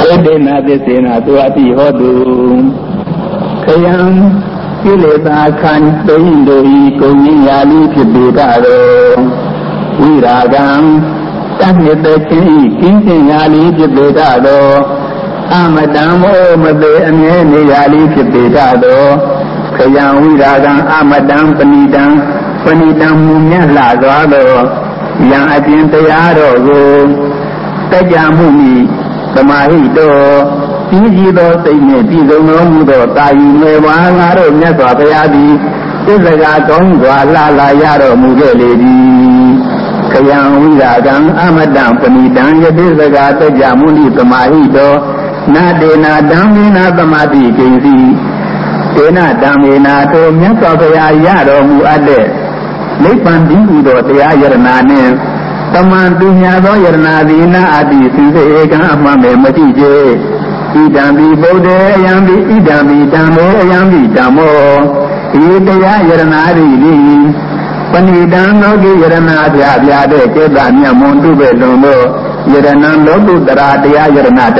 တေနာသစ္စေနာသူအတိဟောတုခယံကိလေသာခန္တုံတို့ဤကုန်ဉ္ဇာလိဖြစ်ပေတတော်ဝိရာဂံတနှစ်တချင်းဤကင်းစင်ရာလိဖြစ်ပေတတော်အမတံမောမသေးအမြဲနေရာလိဖြစ်ပေတတော်ခယံဝိရာဂံအမတံပဏိတံမူမြတ်လှစွာသောယံအကျဉ်တရားတော်ကိုတက်ကြမှုဤသမာဟိတောကြီးကြီးသောစိတ်နှင့်ပြည်စုံတော်မူသောတာယီငယ်ပါငါတို့မြတ်စွာဘုရားသည်သစ္စာကောင်းစွာလှလာရတော်မူခဲ့လေသည်ခယံဝိရာဂံအမတံပဏိတံယတိစကာတက်ကြမှုဤသမာဟိတောနာတေနာဓမ္မေနာသမာတိကိဉ္စီတေနဓမ္မေနာထိုမြတ်စွာဘုရားရတော်မူအပ်တဲ့နိဗ္ဗာန်တည်ဟူသောတရားယရနာနှင့်တမန်သူညာသောယရနာသည်နာအတိစိစေဧကံအမှန်ပဲမရှိချေဣဒံပိဗုဒ္ဓေအယံပိဣဒံပိဓမ္မေအယံပိဓမ္မောဤတရားယရနာသည်ပဏိတံလောကိယရနာပြပြတဲ့ကျေသာမြတ်မွန်တုပဲလွန်သောယရနာလောကုတ္တရာတရားယရနာ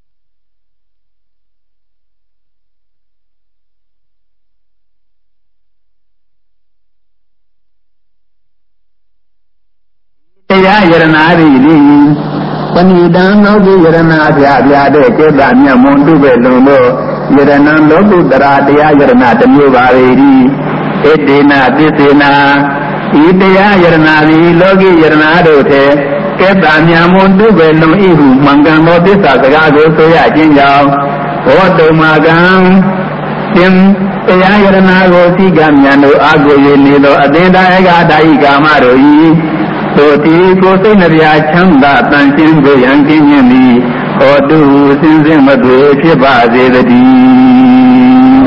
တရားယရနာသည်ပဏိတံလောကိယရနာပြပြတဲ့ကျေသာမြတ်မွန်တုပဲလွန်သောယရနာလောကုတ္တရာတရားယရနာတစ်မျိုးပါလေသည်ဣတေနသစ္စေနာဤတရားယရနာသည်လောကိယရနာတို့ထဲကဲ့တာမြတ်မွန်တုပဲလွန်ဤဟုမှန်ကန်သောသစ္စာစကားကိုဆိုရခြင်းကြောင့်ဘောတုမာကံသင်တရားယရနာကိုသိကမြတ်တို့အာကိုရနေသောအသင်္ဒါယကဒါယိကာမတို့၏သို့ဒီကိုစိတ်နှပြချမ်းသာတန်ရှင်းကိုရန်ကင်းခြင်းသည်ဟောတုစင်စစ်မသွေဖြစ်ပါစေတည်း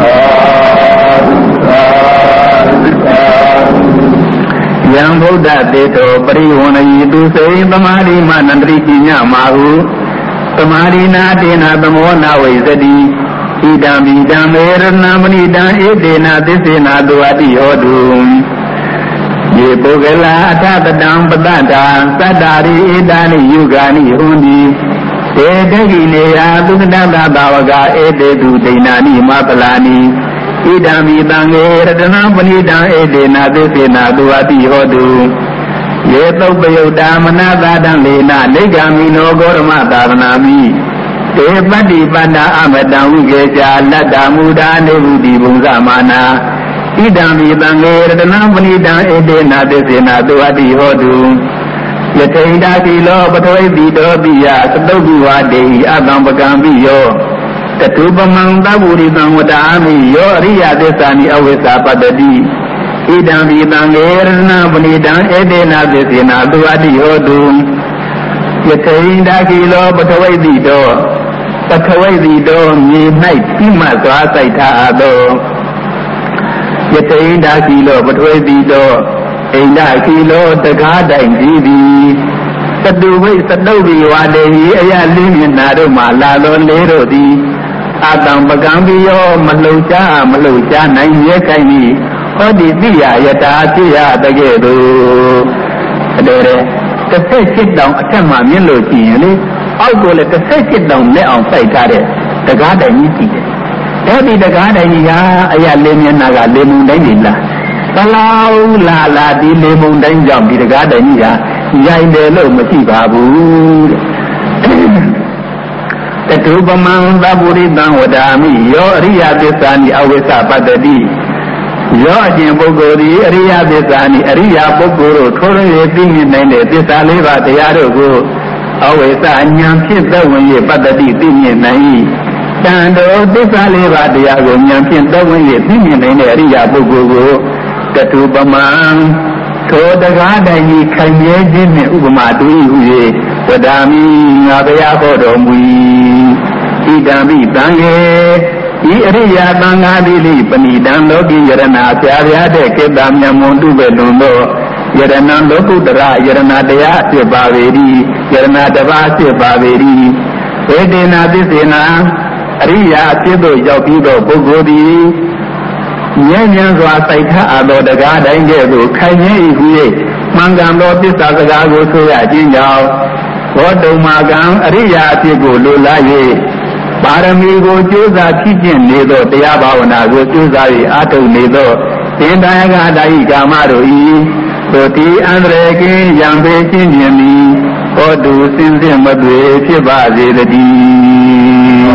ယံဗုဒ္ဓတေတောပရိဝဏယီသူစိသမာဓိမနန္တရိပညာမာဟုသမာဓိနာတေနသမောနာဝိသတိဣဒံမိဓမ္မေရဏမဏိတံဧတေနသစ္စေနာသူအတိဟောတုယေပုဂ္ဂလာအထတတံပတ္တတာသတ္တာရိဧတာနိယုဂာနိဟွန်တိတေတကိနေယသုတတသာဝကဧတေတုဒိဏာနိမပလာနိဣဒံမိတံေရတနာပဏိတံဧတေနသစ္စေနာသူအတိဟောတုယေသုပယုတ်တာမနသာတံလေနနေဂာမိနောဂောရမသာသနာမိတေပတ္တိပတ္တာအမတံဝိကေဇာလတ္တမူဒာနေဟုတိဘုံဇမာနာဣဒံမိတံေရတနာပဏိတံဧတေနသစ္စေနာသူအတိဟောတုယထိန္တာတိလောပထဝိတိတောပိယသတုပ္ပဝတေဟိအတံပကံပိယောတတုပမံသဗ္ဗုရိသံဝတ္တာမိယောအရိယသစ္စာနိအဝိဇ္ဇာပတ္တိဣဒံမိတံေရတနာပဏိတံဧတေနသစ္စေနာသူအတိဟောတုယထိန္တာတိလောပထဝိတိတောမြေ၌ပြိမတ်စွာစိုက်ထားအပ်သောယထိန္တာတိလောပထဝိတိတောအိန္ဒကိလောတကားတိုင်ကြည့်သည်သတုဝိသတုဝိဝါတေဟိအယလင်းမျက်နာတို့မှလာသောလေးတို့သည်အတံပကံပိယောမလှုပ်ရှားနိုင်ရဲခိုင်၏ဟောဒီတိယယတာဖြစ်ရတကဲ့သို့တဲ့17တောင်အထက်မှမြင်လို့ရှိရင်လေအောက်ကိုလည်း17တောင်လက်အောင်စိုက်ထားတဲ့တကားတိုင်ကြီးကြည့်တယ်အဲဒီတကားတိုင်ကြီးကအယလင်းမျက်နာကလေမုန်တိုင်းကြီးလားသလောက်လာဒီလေမုန်တိုင်းကြောင့်ဒီတကားတိုင်ကြီးကရိုင်တယ်လို့မရှိပါဘူးတဲ့တတုပမံသဗ္ဗုရိသံဝဒာမိယောအရိယသစ္စာနိအဝိဇ္ဇပတ္တိယောအရှင်ပုဂ္ဂိုလ်သည်အရိယသစ္စာနိအရိယပုဂ္ဂိုလ်တို့ထိုးရသိမြင်နိုင်တဲ့သစ္စာလေးပါးတရားတို့ကိုအဝိဇ္ဇဉာဏ်ဖြင့်သက်ဝင်၍ပတ္တိသိမြင်နိုင်၏တန်တော်သစ္စာလေးပါးတရားကိုဉာဏ်ဖြင့်သက်ဝင်၍သိမြင်နိုင်တဲ့အရိယပုဂ္ဂိုလ်ကိုတတုပမံထိုတကားတိုင်ကြီးခိုင်မြဲခြင်းနှင့်ဥပမာတူ၏ဟု၍ဝဒာမိငါဘုရားဟောတော်မူ၏ဣဒံမိတံေဤအရိယာသံဃာတိလိပဏိတံလောကိယရဏဆရာပြတဲ့ကေတ္တမြတ်မွန်တုပဲလွန်သောယရဏလောကုတ္တရယရဏတရားဖြစ်ပါပေ၏ယရဏတပါးဖြစ်ပါပေ၏ဧတေနသစ္စေနာအရိယာအဖြစ်သို့ရောက်ပြီးသောပုဂ္ဂိုလ်သည်ဉာဏ်ဉာဏ်စွာစိုက်ထားအပ်သောတကားတိုင်းကဲ့သို့ခိုင်မြဲ၏ဟု၍မှန်ကန်သောသစ္စာစကားကိုဆိုရခြင်းကြောင့်ဝဘောတုံမာကံအရိယာအဖြစ်ကိုလိုလား၍ပါရမီကိုကျိုးစားဖြစ်ခြင်းနေသောတရားဘာဝနာကိုကျိုးစား၍အားထုတ်နေသောသင်္ဒါယကတာယိကာမတို့၏သို့ဒီအန္တရာယ်ကင်းရံပေခြင်းခြင်းသည်ဟောတုစင်စစ်မသွေဖြစ်ပါစေတည်း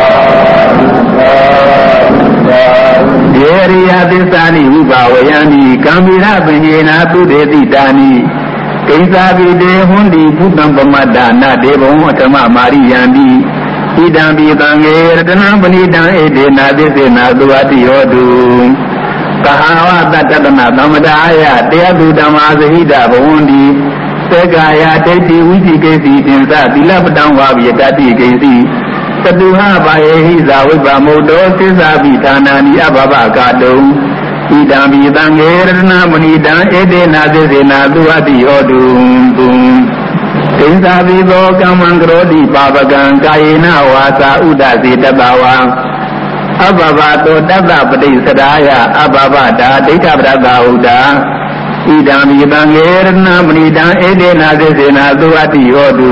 ယေရိယသစ္စာနိဝိဘာဝယံတိကံမိရပညေနာသုတေတိတာနိကိစ္စာပိတေဟွန်တိဘုတံပမတ္တနာဒေဘဝအထမမာရိယံတိဣဒံပိသံဃေရတနံပဏိတံဧတေနာသစ္စေနာသုအတိဟောတုသဟာဝတတ္တနာသမ္မဒါယတရားသူဓမ္မာသဟိတဘဝန္တိသေကာယဒိဋ္ဌိဝိသိကိစီသင်္သသီလပတံဝါပိတတိကိစီသတုဟဘာယေဟိဇာဝိပမုတ်တောသစ္စာပိဌာနာနိအဘဘကာတုံဣဒံပိသံဃေရတနာမဏိတံဧတေနာသစ္စေနာသုအတိဟောတုသင်္သာပိသောကမ္မံကရောတိပါပကံကာယေနဝါစာဥဒစေတတဝံအဘဘတောတတ္တပတိစရာယအဘဘတာဒိဋ္ဌပရတဟုတာဣဒံမိတံယေရဏမဏိတံဧတေနာသစ္စေနာသုအတိဟောတု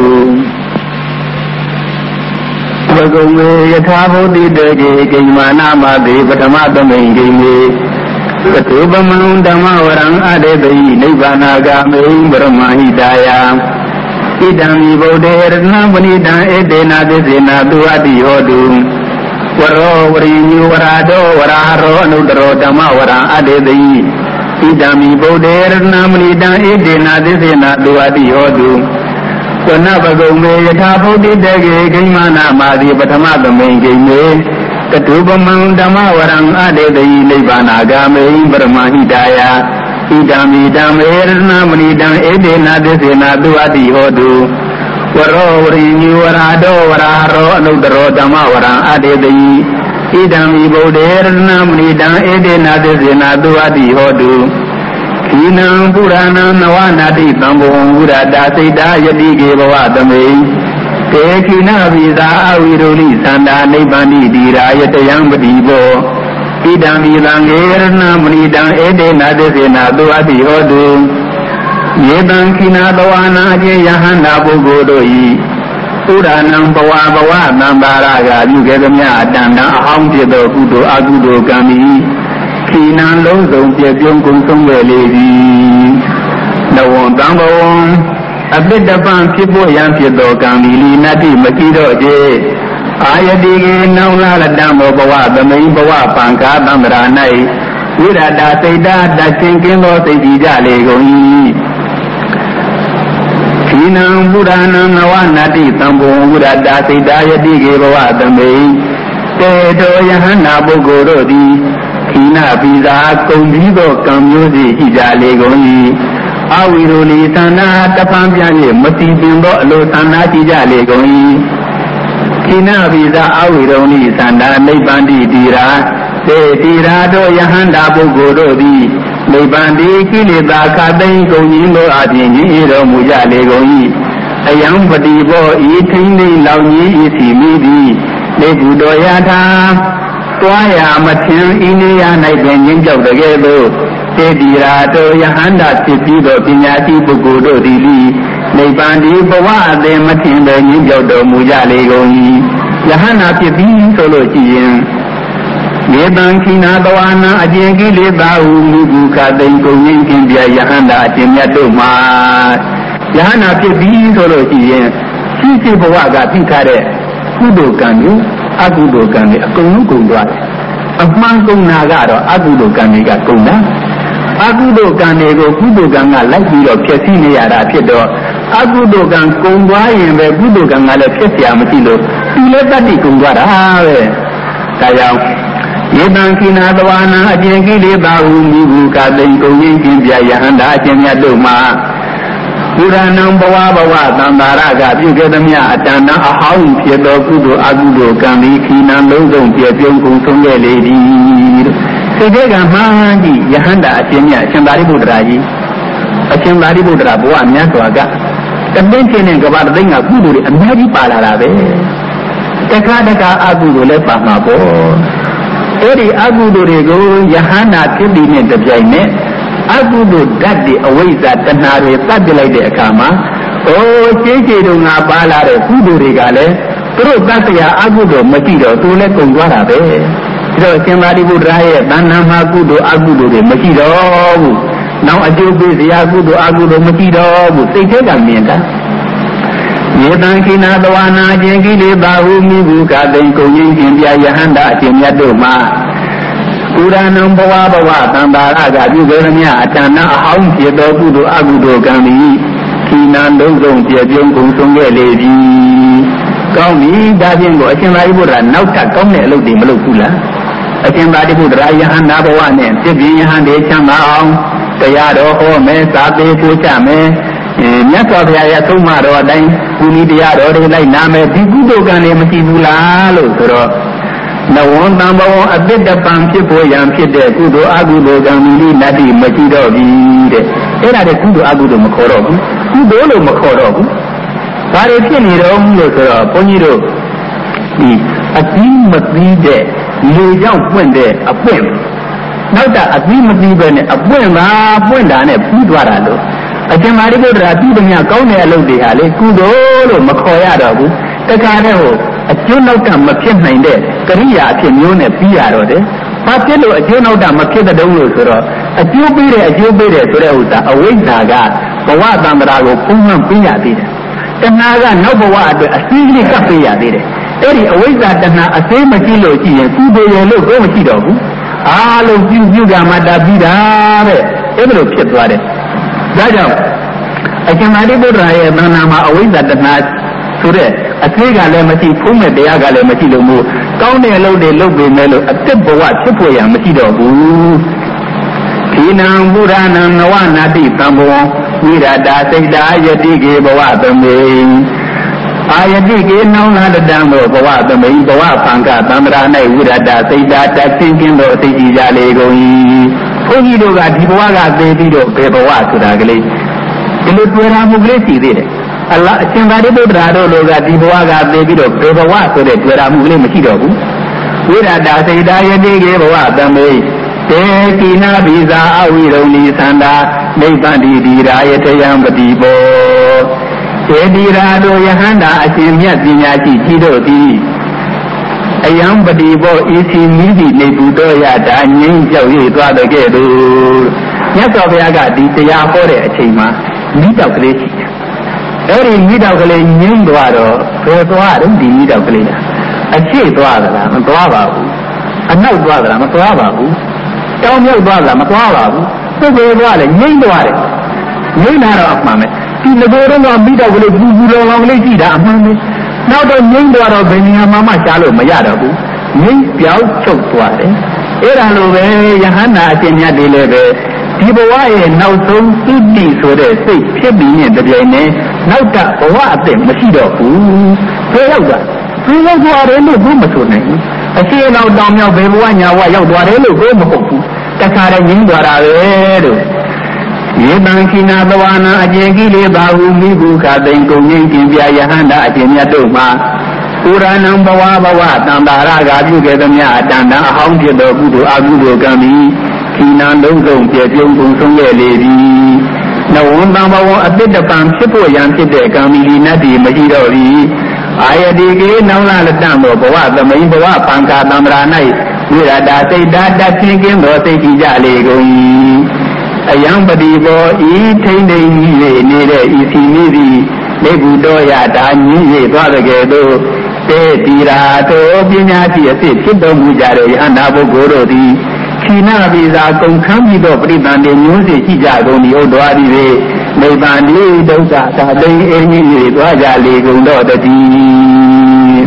ဘဂဝေယထာဘုဒ္ဓတေကေကိမာနာမတိပထမသမိန်ကိမေသတုပမံဓမ္မဝရံအတေတိနိဗ္ဗာနာဂာမိပရမဟိတာယဣဒံမိဗုဒ္ဓေရဏမဏိတံဧတေနာသစ္စေနာသုအတိဟောတုဝရောဝရိညုဝရာတောဝရာရောအနုတ္တရောဓမ္မဝရံအတေတိဣဒံမိဗုဒ္ဓေရဏမဏိတံဧတေနာသစ္စေနာသုအတိဟောတုဝနဘဂုံမေယထာဘုဒ္ဓတေကေကိမနာမာတိပထမသမိန်ကိမေကတုပမံဓမ္မဝရံအတေတိနိဗ္ဗာနာဂာမိပရမဟိတာယဣဒံမိဓမ္မေရဏမဏိတံဧတေနာသစ္စေနာသုအတိဟောတုဝရောဝရိညုဝရာတောဝရာရောအနုတ္တရောဓမ္မဝရံအတေတိဣဒံမိဗုဒ္ဓေရဏမဏိတံဧတေနာသစ္စေနာသုအတိဟောတုခိနံပုရဏံနဝနာတိသံဘဝံဝုရတာစိတ်တာယတိကေဘဝသမိတေခိနဝိဇာအဝိရုလိသန္တာနိဗ္ဗာန်တိရာယတယံပတိဘောဣဒံမိသံဃေရဏမဏိတံဧတေနာသစ္စေနာသုအတိဟောတုယေတံခိနာတဝါနာအကျေယဟန္တာပုဂ္ဂိုလ်တို့၏သုရဏံဘဝဘဝသံသာရကပြုခဲ့သမျှအတန်တန်အဟောင်းဖြစ်သောကုသိုလ်အကုသိုလ်ကံဤခိနံလုံးစုံပြည့်ပြုံးကုန်ဆုံးခဲ့လေသည်နဝံတံဘဝံအပိတပံဖြစ်ဖို့ရန်ဖြစ်သောကံဤလီနတ္တိမကြည့်တော့ခြေအာယတိကေနောင်လာလတံဘောဘဝသမိန်ဘဝပံကာသံ္ဍရာ၌ဝိရတာစိတ်တာတချင်းကင်းသောစိတ်ကြည်ကြလေကုန်၏ခိနံဘုရဏံနဝနာတိသံဘဝဝိရတာစိတ်တာယတိကေဘဝသမိန်တေတောယဟန္တာပုဂ္ဂိုလ်တို့သည်ခိနပိဇာကုံပြီးသောကံမျိုးစီရှိကြလေကုန်၏အဝိရုလိသန္နာတပံပြန်၍မတိပင်သောအလိုသန္နာရှိကြလေကုန်၏ခိနပိဇာအဝိရုလိသန္နာနိဗ္ဗာန်တိရာတေတိရာတို့ယဟန္တာပုဂ္ဂိုလ်တို့သည်နိဗ္ဗာန်တိကိလေသာခသိမ်းကုန်ခြင်းတို့အပြင်ကြီး၏တော်မူကြလေကုန်၏အယံပတိဘောဤထိန်သိလောင်ကြီးဤစီမိသည်နေဘုဒ္ဓယထာတွားရမထင်ဤနေရာ၌ပင်ငြင်းကြောက်တကယ်သို့တေတိရာတို့ယဟန္တာဖြစ်ပြီးသောပညာရှိပုဂ္ဂိုလ်တို့သည်နိဗ္ဗာန်ဒီဘဝအသည်မထင်ပဲငြင်းကြောက်တော်မူကြလေကုန်၏ယဟန္တာဖြစ်ပြီးဆိုလို့ရှိရင်ယေတံခိနာတဝါနာအကျင့်ကိလေသာဟုမူကုခသိင်ကုန်ငင်းခြင်းပြယဟန္တာအကျင့်မြတ်တို့မှာယဟန္တာဖြစ်ပြီးဆိုလို့ရှိရင်ရှိဘဝကသိထားတဲ့ကုသိုလ်ကံတွေအကုသိုလ်ကံတွေအကုန်လုံးကုန်သွားတယ်အမှန်ကုန်တာကတော့အကုသိုလ်ကံတွေကကုန်တာအကုသိုလ်ကံတွေကိုကုသိုလ်ကံကလိုက်ပြီးတော့ဖျက်ဆီးနေရတာဖြစ်တော့အကုသိုလ်ကံကုန်သွားရင်ပဲကုသိုလ်ကံကလည်းဖျက်เสียမရှိလို့ဒီလည်းတတ္တိကုန်သွားတာပဲဒါကြောင့်ယေတံခိနာတဝါနာအကျင့်ကိလေသာဟုမိဟုကသိင်ကုန်ရင်ကျင့်ပြယဟန္တာအကျင့်မြတ်တို့မှာဘုရားနံဘဝဘဝသံသာရကပြုခဲ့သမျှအတန်တန်အဟောင်းဖြစ်သောကုသိုလ်အကုသိုလ်ကံဤခိနံလုံးစုံပြည့်ပြုံးကုန်ဆုံးခဲ့လေသည်စိတ်ထဲကမှန်းကြည့်ယဟန္တာအကျင့်မြတ်အရှင်သာရိပုတ္တရာကြီးအရှင်သာရိပုတ္တရာဘဝမြတ်စွာကတသိန်းချင်းနဲ့ကဘာတသိန်းကကုသိုလ်တွေအများကြီးပါလာတာပဲတခါတခါအကုသိုလ်လည်းပါမှာပေါ့အဲ့ဒီအကုသိုလ်တွေကိုယဟန္တာဖြစ်ပြီးနဲ့တပြိုင်နက်အကုသိုလ်ဓာတ်တွေအဝိဇ္ဇာတဏှာတွေသတ်ပြလိုက်တဲ့အခါမှာကျေတုံငါပါလာတဲ့ကုသိုလ်တွေကလည်းသူတို့တတ်တရားအကုသိုလ်မကြည့်တော့သူလည်းကုန်သွားတာပဲဒါတော့ရှင်သာရိပုတ္တရာရဲ့တဏ္ဍာမှာကုသိုလ်အကုသိုလ်တွေမကြည့်တော့ဘူးနောက်အကျိုးပေးစရာကုသိုလ်အကုသိုလ်မကြည့်တော့ဘူးစိတ်ထဲကမြင်တာယေတံခိနာသဝနာအခြင်းကိလေသာဟုမိဘူးကတိန်ကုန်ရင်ရှင်ပြယဟန္တာအခြင်းမြတ်တို့မှာဥရဏံဘဝဘဝသံသာရကပြုခဲ့သမျှအတဏအဟောင်းဖြစ်သောကုသိုလ်အကုသိုလ်ကံသည်ခိနာလုံးစုံပြည့်ပြုံးကုန်ဆုံးခဲ့လေပြီကောင်းပြီဒါဖြင့်ကိုအရှင်သာရိပုတ္တရာနောက်ထပ်ကောင်းတဲ့အလုပ်တွေမလုပ်ဘူးလားအရှင်သာရိပုတ္တရာယဟန္တာဘဝနဲ့ပြည့်ပြည့်ယဟန်တွေချမ်းသာအောင်တရားတော်ဟောမယ်စာပေပို့ချမယ်မြတ်စွာဘုရားရဲ့သုံးမတော်အတိုင်းကုဏီတရားတော်တွေလိုက်နာမယ်ဒီကုသိုလ်ကံတွေမရှိဘူးလားလို့ဆိုတော့နဝံတံဘဝအတိတပံဖြစ်ပေါ်ရန်ဖြစ်တဲ့ကုသိုလ်အကုသိုလ်ကံမိနတ္တိမရှိတော့ပြီတဲ့အဲ့ဒါတဲ့ကုသိုလ်အကုသိုလ်မခေါ်တော့ဘူးကုသိုလ်လို့မခေါ်တော့ဘူးဘာတွေဖြစ်နေတော့လို့ဆိုတော့ဘုန်းကြီးတို့ဒီအတိမသိတဲ့လေကြောင့်ပွင့်တဲ့အပွင့်နောက်တာအတိမသိပဲနဲ့အပွင့်ပါပွင့်တာနဲ့ပြီးသွားတာလို့အရှင်သာရိပုတ္တရာပြုသည်များကောင်းတဲ့အလုပ်တွေဟာလေကုသိုလ်လို့မခေါ်ရတော့ဘူးတခါတည်းဟိုအကျိုးနောက်ကမဖြစ်နိုင်တဲ့ကရိယာအဖြစ်မျိုးနဲ့ပြီးရတော့တယ်။ဘာဖြစ်လို့အကျိုးနောက်ကမဖြစ်တဲ့တုံးလို့ဆိုတော့အကျိုးပေးတယ်ဆိုတဲ့ဥစ္စာအဝိဇ္ဇာကဘဝတန္တရာကိုပုံမှန်ပေးရသေးတယ်။တဏှာကနောက်ဘဝအတွက်အစည်းလေးကပ်ပေးရသေးတယ်။အဲ့ဒီအဝိဇ္ဇာတဏှာအစည်းမကြည့်လို့ကြည့်ရင်ကုသိုလ်ရလို့ကိုမရှိတော့ဘူး။အားလုံးပြုကမှတာပြီးတာတဲ့။အဲ့လိုဖြစ်သွားတယ်။ဒါကြောင့်အရှင်သာရိပုတ္တရာရဲ့သဏ္ဍာန်မှာအဝိဇ္ဇာတဏှာဆိုတဲ့အသေးကလည်းမရှိဖုံးမဲ့တရားကလည်းမရှိလို့မို့ကောင်းတဲ့အလုပ်တွေလုပ်ပေမဲ့လို့အသက်ဘဝဖြစ်ပေါ်ရမရှိတော့ဘူးဒီနံဘုရားနံနဝနာတိသံဘောဝိရတာစိတ်တာယတိကေဘဝသမေအာယတိကေနောင်နာတံဘောဘဝသမေဘဝဖံကသံဃာ၌ဝိရတာစိတ်တာတချင်းချင်းသောအသိကြလေကုန်၏ဘုန်းကြီးတို့ကဒီဘဝကသိပြီးတော့ဘယ်ဘဝဆိုတာကလေးဒီလိုတွေ့ရမှုကလေးရှိသေးတယ်အလအရှင်သာရိပုတ္တရာတို့လိုကဒီဘဝကသိပြီးတော့ဘေဘဝဆိုတဲ့တွေ့ရမှုကလေးမရှိတော့ဘူးဝိရတာစိတ်တာယတိကေဘဝသမေတေကိနာဘိဇာအဝိရုံလီသန္တာနိဗ္ဗာန်ဒီရာယတယံပတိဘောတေဒီရာတို့ယဟန္တာအရှင်မြတ်ပညာရှိကြီးတို့သည်အယံပတိဘောဤစီမိသည့်နေဘူးတော်ရတာငြိမ်းကြောက်ရသွားတဲ့ကဲ့သို့မြတ်စွာဘုရားကဒီတရားဟောတဲ့အချိန်မှာမိတောက်ကလေးရှိတယ်အဲ့ဒီမိတောက်ကလေးငြိမ်းသွားတော့ဘယ်သွားတော့ဒီမိတောက်ကလေးအရှိသွားသလားမသွားပါဘူးအနောက်သွားသလားမသွားပါဘူးတောင်မြောက်သွားသလားမသွားပါဘူးသူ့ဘယ်သွားလဲငြိမ်းသွားတယ်ငြိမ်းတာတော့အမှန်ပဲဒီငကိုယ်တော့မိတောက်ကလေးပူပူလောင်လောင်လေးကြည့်တာအမှန်ပဲနောက်တော့ငြိမ်းသွားတော့ဘယ်နေရာမှရှားလို့မရတော့ဘူးငြိမ်းပြောင်းချုပ်သွားတယ်အဲ့ဒါလိုပဲယဟန္တာအရှင်မြတ်တွေလည်းပဲဒီဘဝရဲ့နောက်ဆုံးသုတိဆိုတဲ့စိတ်ဖြစ်ပြီးနဲ့တပြိုင်နက်နောက်တာဘဝအသက်မရှိတော့ဘူးဘယ်ရောက်သွားတယ်လို့ဘုမဆိုနိုင်ဘူးအရှိအနောက်တောင်မြောက်ဘယ်ဘဝညာဘဝရောက်သွားတယ်လို့ဘုမဟုတ်ဘူးတခါတည်းငြင်းသွားတာပဲလို့ယေတံခိနာသဝနာအကျေကိလေသာဟုမိဘုခသိင်ကုန်ငိမ့်ခြင်းပြယဟန္တာအရှင်မြတ်တို့မှာပုရဏံဘဝတံတာရကပြုခဲ့သမျှအတန်တန်အဟောင်းဖြစ်သောကုသိုလ်အကုသိုလ်ကံသည်ခိနာလုံးစုံပြည့်ပြုံးကုန်ဆုံးခဲ့လေပြီနဝံတံဘဝအတိတပံဖြစ်ပေါ်ရန်ဖြစ်တဲ့ကံမိနတ္တိမရှိတော့ပြီအာယတိကေနောင်လာလတံသောဘဝသမိန်ဘဝပံကာသံဃာ၌ဝိရတာစိတ်ဓာတ်တချင်းကင်းသောစိတ်ကြည်ကြလေကုန်၏အယံပတိဘောဤထိမ့်ထိန်ကြီးနေတဲ့ဤစီမိသည်နေကုတော်ရတာညင်းရသွားတဲ့ကဲ့သို့တေတိရာသောပညာရှိအဖြစ်ဖြစ်တော်မူကြတဲ့ယဟန္တာပုဂ္ဂိုလ်တို့သည်ခိနာပိဇာကုန်ခမ်းပြီးတော့ပရိသန္တိမျိုးစေရှိကြကုန်၏ဟုတ်တော်သည်လေနိဗ္ဗာန်ဒီဒုက္ခသာသိအင်းကြီးတွေသွားကြလေကုန်တော့တည်း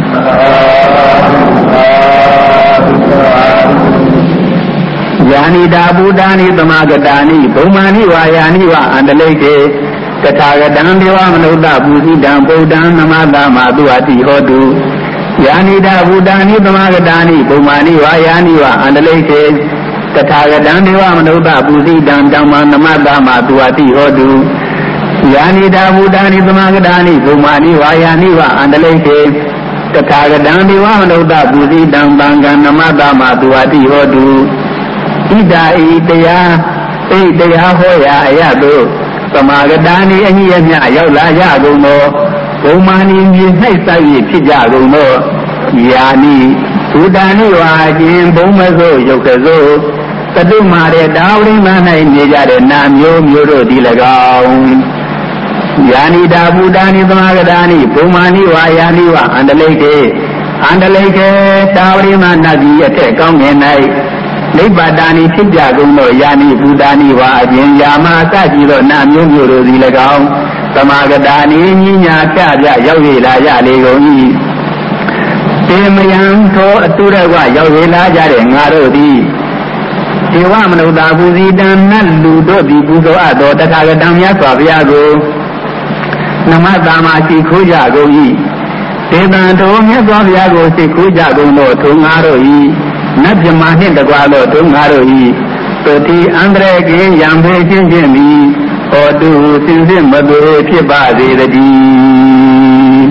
ယာနိတာဗုဒ္ဓာနိသမဂတာနိဘုံမာနိဝါယာနိဝအန္တလိတေတထာဂတံဒေဝမနုဿပူဇိတံဗုဒ္ဓံနမတာမာသူအတိဟောတုယာနိတာဗုဒ္ဓာနိသမဂတာနိဘုံမာနိဝါယာနိဝအန္တလိတေတထာဂတံဒေဝမနုဿပူဇိတံဓမ္မနမတာမာသူအတိဟောတုယာနိတာဗုဒ္ဓာနိသမဂတာနိဘုံမာနိဝါယာနိဝအန္တလိတေတထာဂတံဒေဝမနုဿပူဇိတံသံဃံနမတာမာသူအတိဟောတုဣဒာဤတရားဟောရာအယသို့သမာဂတာနိအညီအမျှရောက်လာကြကုန်သောဘုံမာနီမြေ၌စိုက်၍ဖြစ်ကြကုန်သောယာနိဘူတာနိဝါခြင်းဘုံမဆိုးယုတ်ကဆိုးသတုမာတဲ့တာဝရိမ၌နေကြတဲ့နာမျိုးမျိုးတို့သည်၎င်းယာနိတာဘူတာနိသမာဂတာနိဘုံမာနိဝါယာနိဝအန္တလိကေတာဝရိမနတ်ကြီးအထက်ကောင်းငင်၌နိဗ္ဗာတာနိဖြစ်ကြကုန်သောယာနိဘူတာနိဝါအခြင်းယာမအစရှိသောနာမျိုးမျိုးတို့သည်၎င်းသမာဂတာနိညီညာဖြပြရောက်ရလာကြလေကုန်၏တေမယံသောအတုရကရောက်ရလာကြတဲ့ငါတို့သည်ဒေဝမနုဿာပူဇီတံနတ်လူတို့သည်ပူဇော်အပ်သောတထာဂတံမြတ်စွာဘုရားကိုနမတာမရှိခိုးကြကုန်၏ဒေသံတော်မြတ်စွာဘုရားကိုစိတ်ခိုးကြကုန်သောထုံငါတို့၏နတ်မြမာနှင့်တကွာသောထုံငါတို့၏သုတိအန္တရကင်းရံဖေးချင်းချင်းသည်ဟောတုစင်စစ်မသွေဖြစ်ပါစေတည်း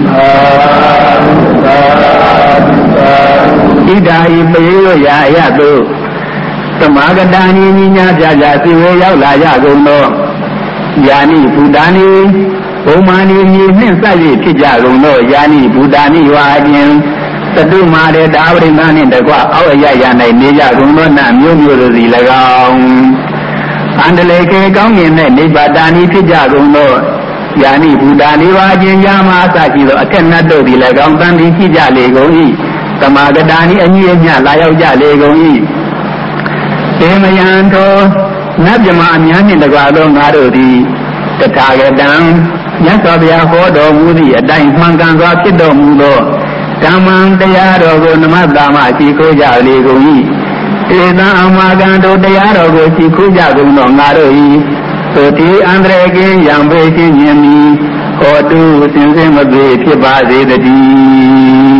ဣဒာဤပေရောရာအယတုသမာဂတာနိညီညာပြပြစီဝေရောက်လာကြကုန်သောယာနိဘူတာနိဘုံမာနိမြေနှင့်စ၍ဖြစ်ကြကုန်သောယာနိဘူတာနိဝါခြင်းသတုမာတဲ့တာဝရိမနှင့်တကွအောက်အရရ၌နေကြကုန်သောနတ်မျိုးမျိုးတို့သည်၎င်းအန္တလေကေကောင်းငင်၌နိဗ္ဗာတာနိဖြစ်ကြကုန်သောယာနိဘူတာနိဝါခြင်းယာမအစရှိသောအထက်နတ်တို့သည်၎င်းတန်ပြီးရှိကြလေကုန်၏သမာဂတာနိအညီအမျှလာရောက်ကြလေကုန်၏သေမယံသောနတ်မြမအများနှင့်တကွာသောငါတို့သည်တထာဂတံမြတ်စွာဘုရားဟောတော်မူသည့်အတိုင်းမှန်ကန်စွာဖြစ်တော်မူသောဓမ္မံတရားတော်ကိုနမတာမရှိခိုးကြလေကုန်၏ဧသံအမကံတို့တရားတော်ကိုရှိခိုးကြကုန်သောငါတို့၏သုတိအန္တရကင်းရံပေခြင်းဉာဏ်မီဟောတုစင်စစ်မသွေဖြစ်ပါစေတည်း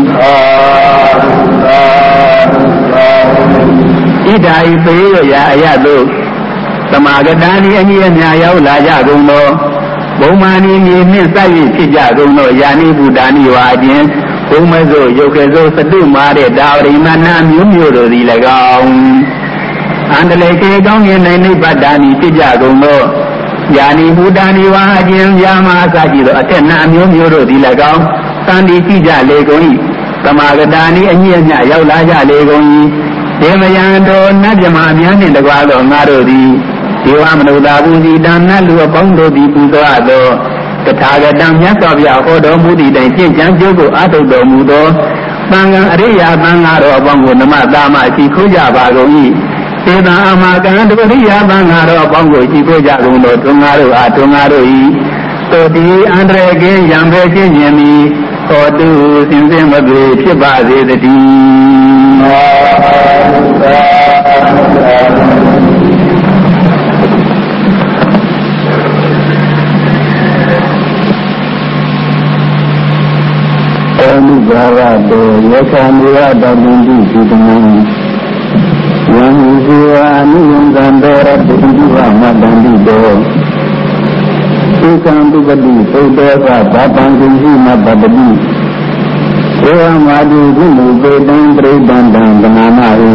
ဣဒာဤပေရောရာအယတုသမာဂတာနိအညီအမျှရောက်လာကြကုန်သောဘုံမာနိမြေနှင့်စ၍ဖြစ်ကြကုန်သောယာနိဘူတာနိဝါခြင်းဘုံမဆိုးယုတ်ကဆိုးသတုမာတဲ့တာဝရိမနာမျိုးမျိုးတို့သည်၎င်းအန္တလေကေကောင်းငင်၌နိဗ္ဗာတာနိဖြစ်ကြကုန်သောယာနိဘူတာနိဝါခြင်းယာမအစရှိသောအထက်နာမျိုးမျိုးတို့သည်၎င်းသံတိရှိကြလေကုန်၏သမာဂတာနိအညီအမျှရောက်လာကြလေကုန်၏ဒေမယံတော်နတ်မြမအများနှင့်တကွာသောငါတို့သည်ဒေဝမနုဿာပူဇီတံနတ်လူအပေါင်းတို့သည်ပူဇော်အပ်သောတထာဂတံမြတ်စွာဘုရားဟောတော်မူသည့်တိုင်ကျင့်ကြံကြိုးကိုအားထုတ်တော်မူသောသံဃာအရိယာသံဃာတော်အပေါင်းကိုနမတာမရှိခိုးကြပါကုန်၏သေတံအမကံတပရိယာသံဃာတော်အပေါင်းကိုရှိခိုးကြကုန်သောထုံငါတို့အားထုံငါတို့၏သုတိအန္တရကင်းရံဖေးခြင်းဉာဏ်မီဟောတုစင်စစ်မသွေဖြစ်ပါစေတည်းအနုဘာဝတောယေခာမေဝတပိန္တိသုတမံယံဇေဝအနုယံသံတောရတိတိဝမတန္တိတောသုကံတုပတိသုတ္တောကဘာပံကိဉ္မပတ္တိဧဝမာတိကုမုပေတံပရိဒန္တံဗနာနာဟိ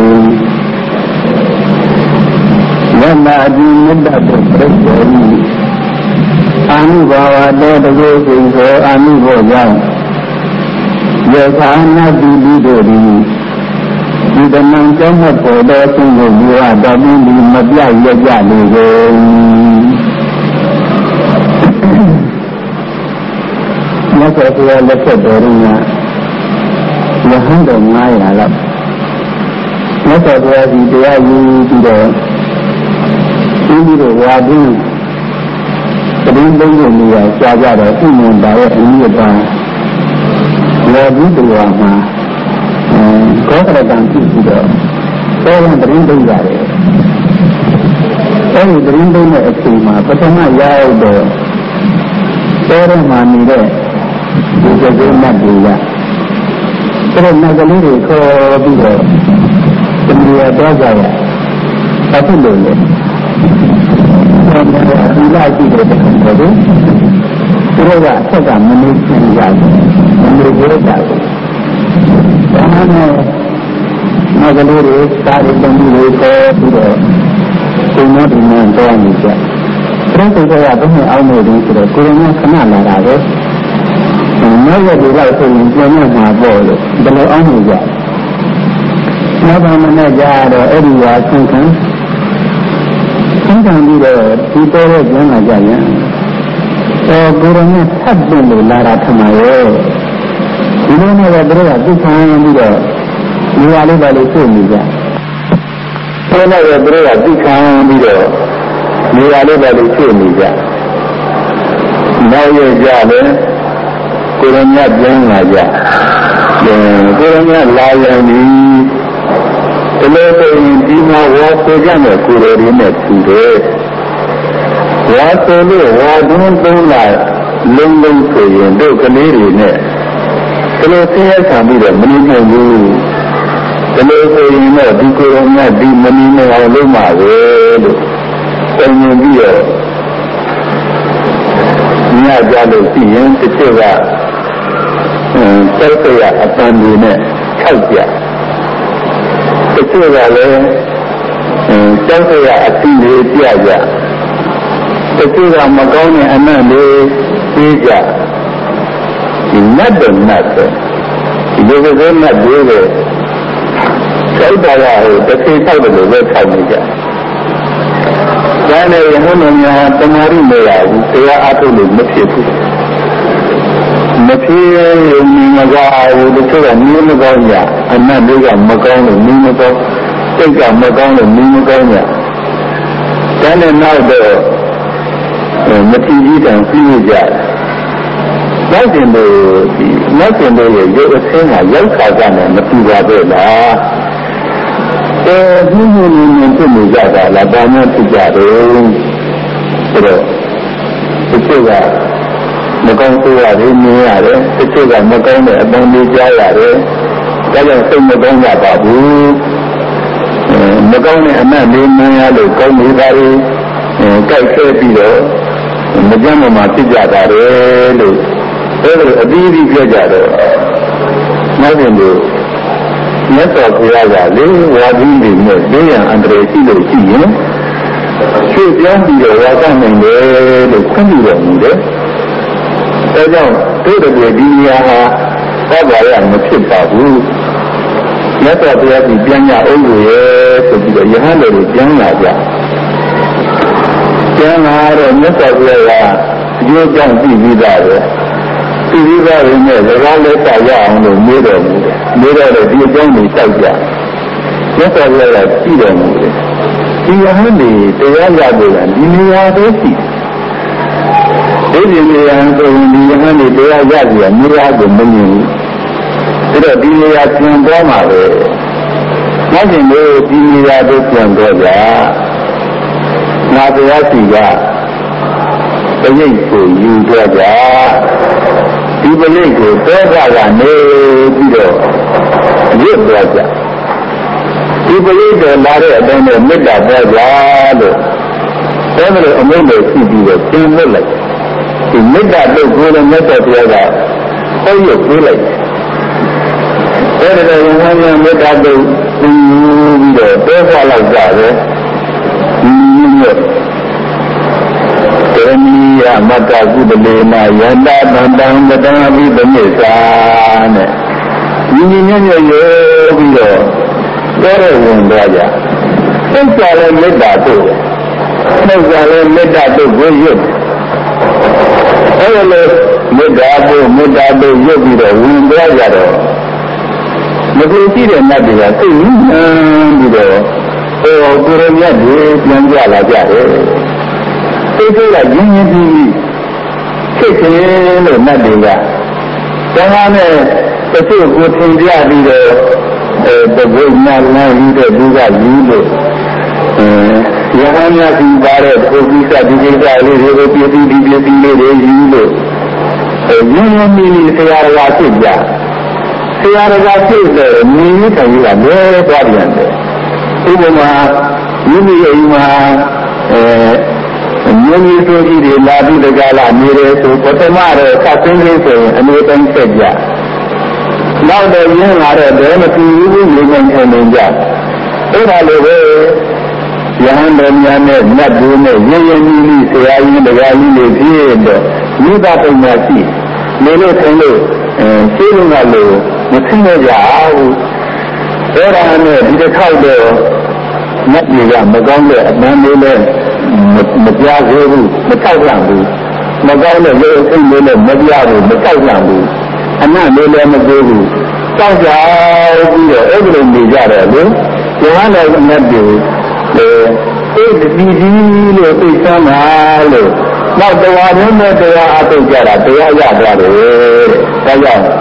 ယမအတိမေတ္တပရိဒေယိအာနုဘာဝတောတကောစိန်သောအာနုဘောကြောင့်ယေသာနာတိတိတို့သည်ဒီတမန်ကျောင်းမှပေါ်သောဆုံးကိုယူအပ်တော်ပြီးမပြည့်ရကြလေကုန်မြတ်စွာဘုရားလက်ထက်တော်ရင်းကယဟန်တော်900လောက်မြတ်စွာဘုရားဒီတရားယူပြီးတော့ပြီးတော့ဝါဒင်းသတင်းသုံးခုနေရာကြားကြတော့ဥမ္မတာရဲ့အနည်းပါလောဘီတော်မှာကောသရတံဖြစ်ပြီးတော့သောရင်သတင်းသုံးရတယ်အဲဒီသတင်းသုံးတဲ့အချိန်မှာပထမရောက်တော့သောရမှာနေတဲ့ဒီကလေးနတ်တွေကအဲ့တော့နတ်ကလေးတွေခေါ်ပြီးတော့တမီးရတော့ကြရဘာဖြစ်လို့လဲဒီလိုက်ကြည့်တဲ့အခါကျတော့သူတို့ကအဆက်ကမနေချင်ကြဘူးမနေကြတာဒါနဲ့နတ်ကလေးတွေစားရတဲ့လူတွေခေါ်ပြီးတော့ဒီနေ့ဒီနေ့တော့နေကြ Terus saya punya awal di sini, kurangnya kenal lah ada. Mereka juga punya punya boleh, belum awal je. Mereka mana jadi area kan? Kan dia kita orang aja ya. Kurangnya satu lara thamayo. Ini mana berapa dikan dia, dia ada balik tu dia. Mana berapa dikan dia. Dia ada balik sini je. Naya jadi, kurangnya jangan aja. Kurangnya layan ni, kalau ini mahu jangan kurang ini sudah. Waktu ni wadon pula lembut saja, tu keliri ni. Kalau saya kami dah menipu, kalau saya ini di kurangnya di menipu orang mahu. Tanya dia, ni aja lu siang setiap saya akan dina kerja. Setiap le, saya akan dia aja. Setiap makan ni anak dia, ini ada. Jadi kita dia, saya dah tapi saya belum bertemu je. Karena yang namanya pengaruh mereka, saya atau lebih macam yang mengajar itu kan ni mengajarnya, anak juga mengajar ni mengajar, kita mengajar ni mengajarnya. Karena nada macam ini dan sihir, macam tu ye, jadi saya yang kawan macam apa lah. Ini tu mudah lah, banyak sejarah. Terus, sejarah, makan kuah ini ada, sejarah makan abang meja ada. Kalau saya makan apa bu, makan ni anak ni ada, kau ni baru, kau kerja, macam mana sejarah ada. Terus, diri sejarah, macam tu. Nyata kaya le wajib ni dia yang antara itu sih, sejauh dia wajib ni le kami orang ni, sejauh tu dia apa yang mesti tahu. Nyata dia di jangan orang seperti yang ada di jangan aja, jangan ada nyata dia dia jangan tidak. Tiba-tiba ini, orang lepas yang muda, dia jangan saja. Masa dia tidak muda. Dia ni, dia jagoan, ini ada sih. Jadi yang dia ni dia jagoan, dia ada menu. Tidak dia yang drama le. Macam dia ada yang kerja. Nada siapa. Saya itu kerja. Dibeli ke berapa ni tidak, dia berapa. Dibeli ke lari ada ni mudah berapa tu. Saya ambil lagi dia, cuma lagi. Di mudah tu gula mudah berapa, saya gula. Saya yang mudah tu dia berapa lagi. Ini. Ini mata kubeli na yang datang habis bermesan. Ini nyanyi yo, orang belajar. Sekarang muda tu goyuk. Kalau muda tu yo bila orang belajar. Mungkin tidak nak dia tu bila. Oh, kurangnya dia yang belajar. Itu lah jenis ini, kecil nak dia. Jangan kecil kucing dia dia, berguna dia juga juga. Yang hanya si barat, bisa dijaga oleh dia juga. Jenis ini saya rasa je. Saya rasa ini kami ada varian. Itu ini Mungkin tu ini lagi segala mire tu pertama ada kasih itu anu saja. Lalu yang ada dengan ibu memang menja. Orang lepas ယဟန်တော်များနဲ့မြတ်သူနဲ့ရင်းရင်းနှီးနှီးဆရာကြီးတရားကြီးတွေပြည့်တော့မိဘပညာရှိနေလို့ထိုင်လို့ရှင်းလို့ကလို့မသိနေကြဘူးအဲ့ဒါနဲ့ဒီတစ်ခေါက်တော့မြတ်ကြီးကမကောင်းတဲ့အမှန်လေးနဲ့မကြားသေးဘူးမတောက်ရဘူးမကောင်းတဲ့ရုပ်စိတ်လေးနဲ့မကြားဘူးမတောက်ရဘူးအနတ်လေးလည်းမသေးဘူးတောက်ကြပြီးတော့အဲ့ဒီလိုနေကြတယ်လေကျန်တဲ့မြတ်ကြီးအဲ့ဒီဒီလို့သိစမ်းပါလို့နောက်တရားရင်းနဲ့တရားအထုတ်ကြတာတရားရသွားတယ်ဒါကြောင့်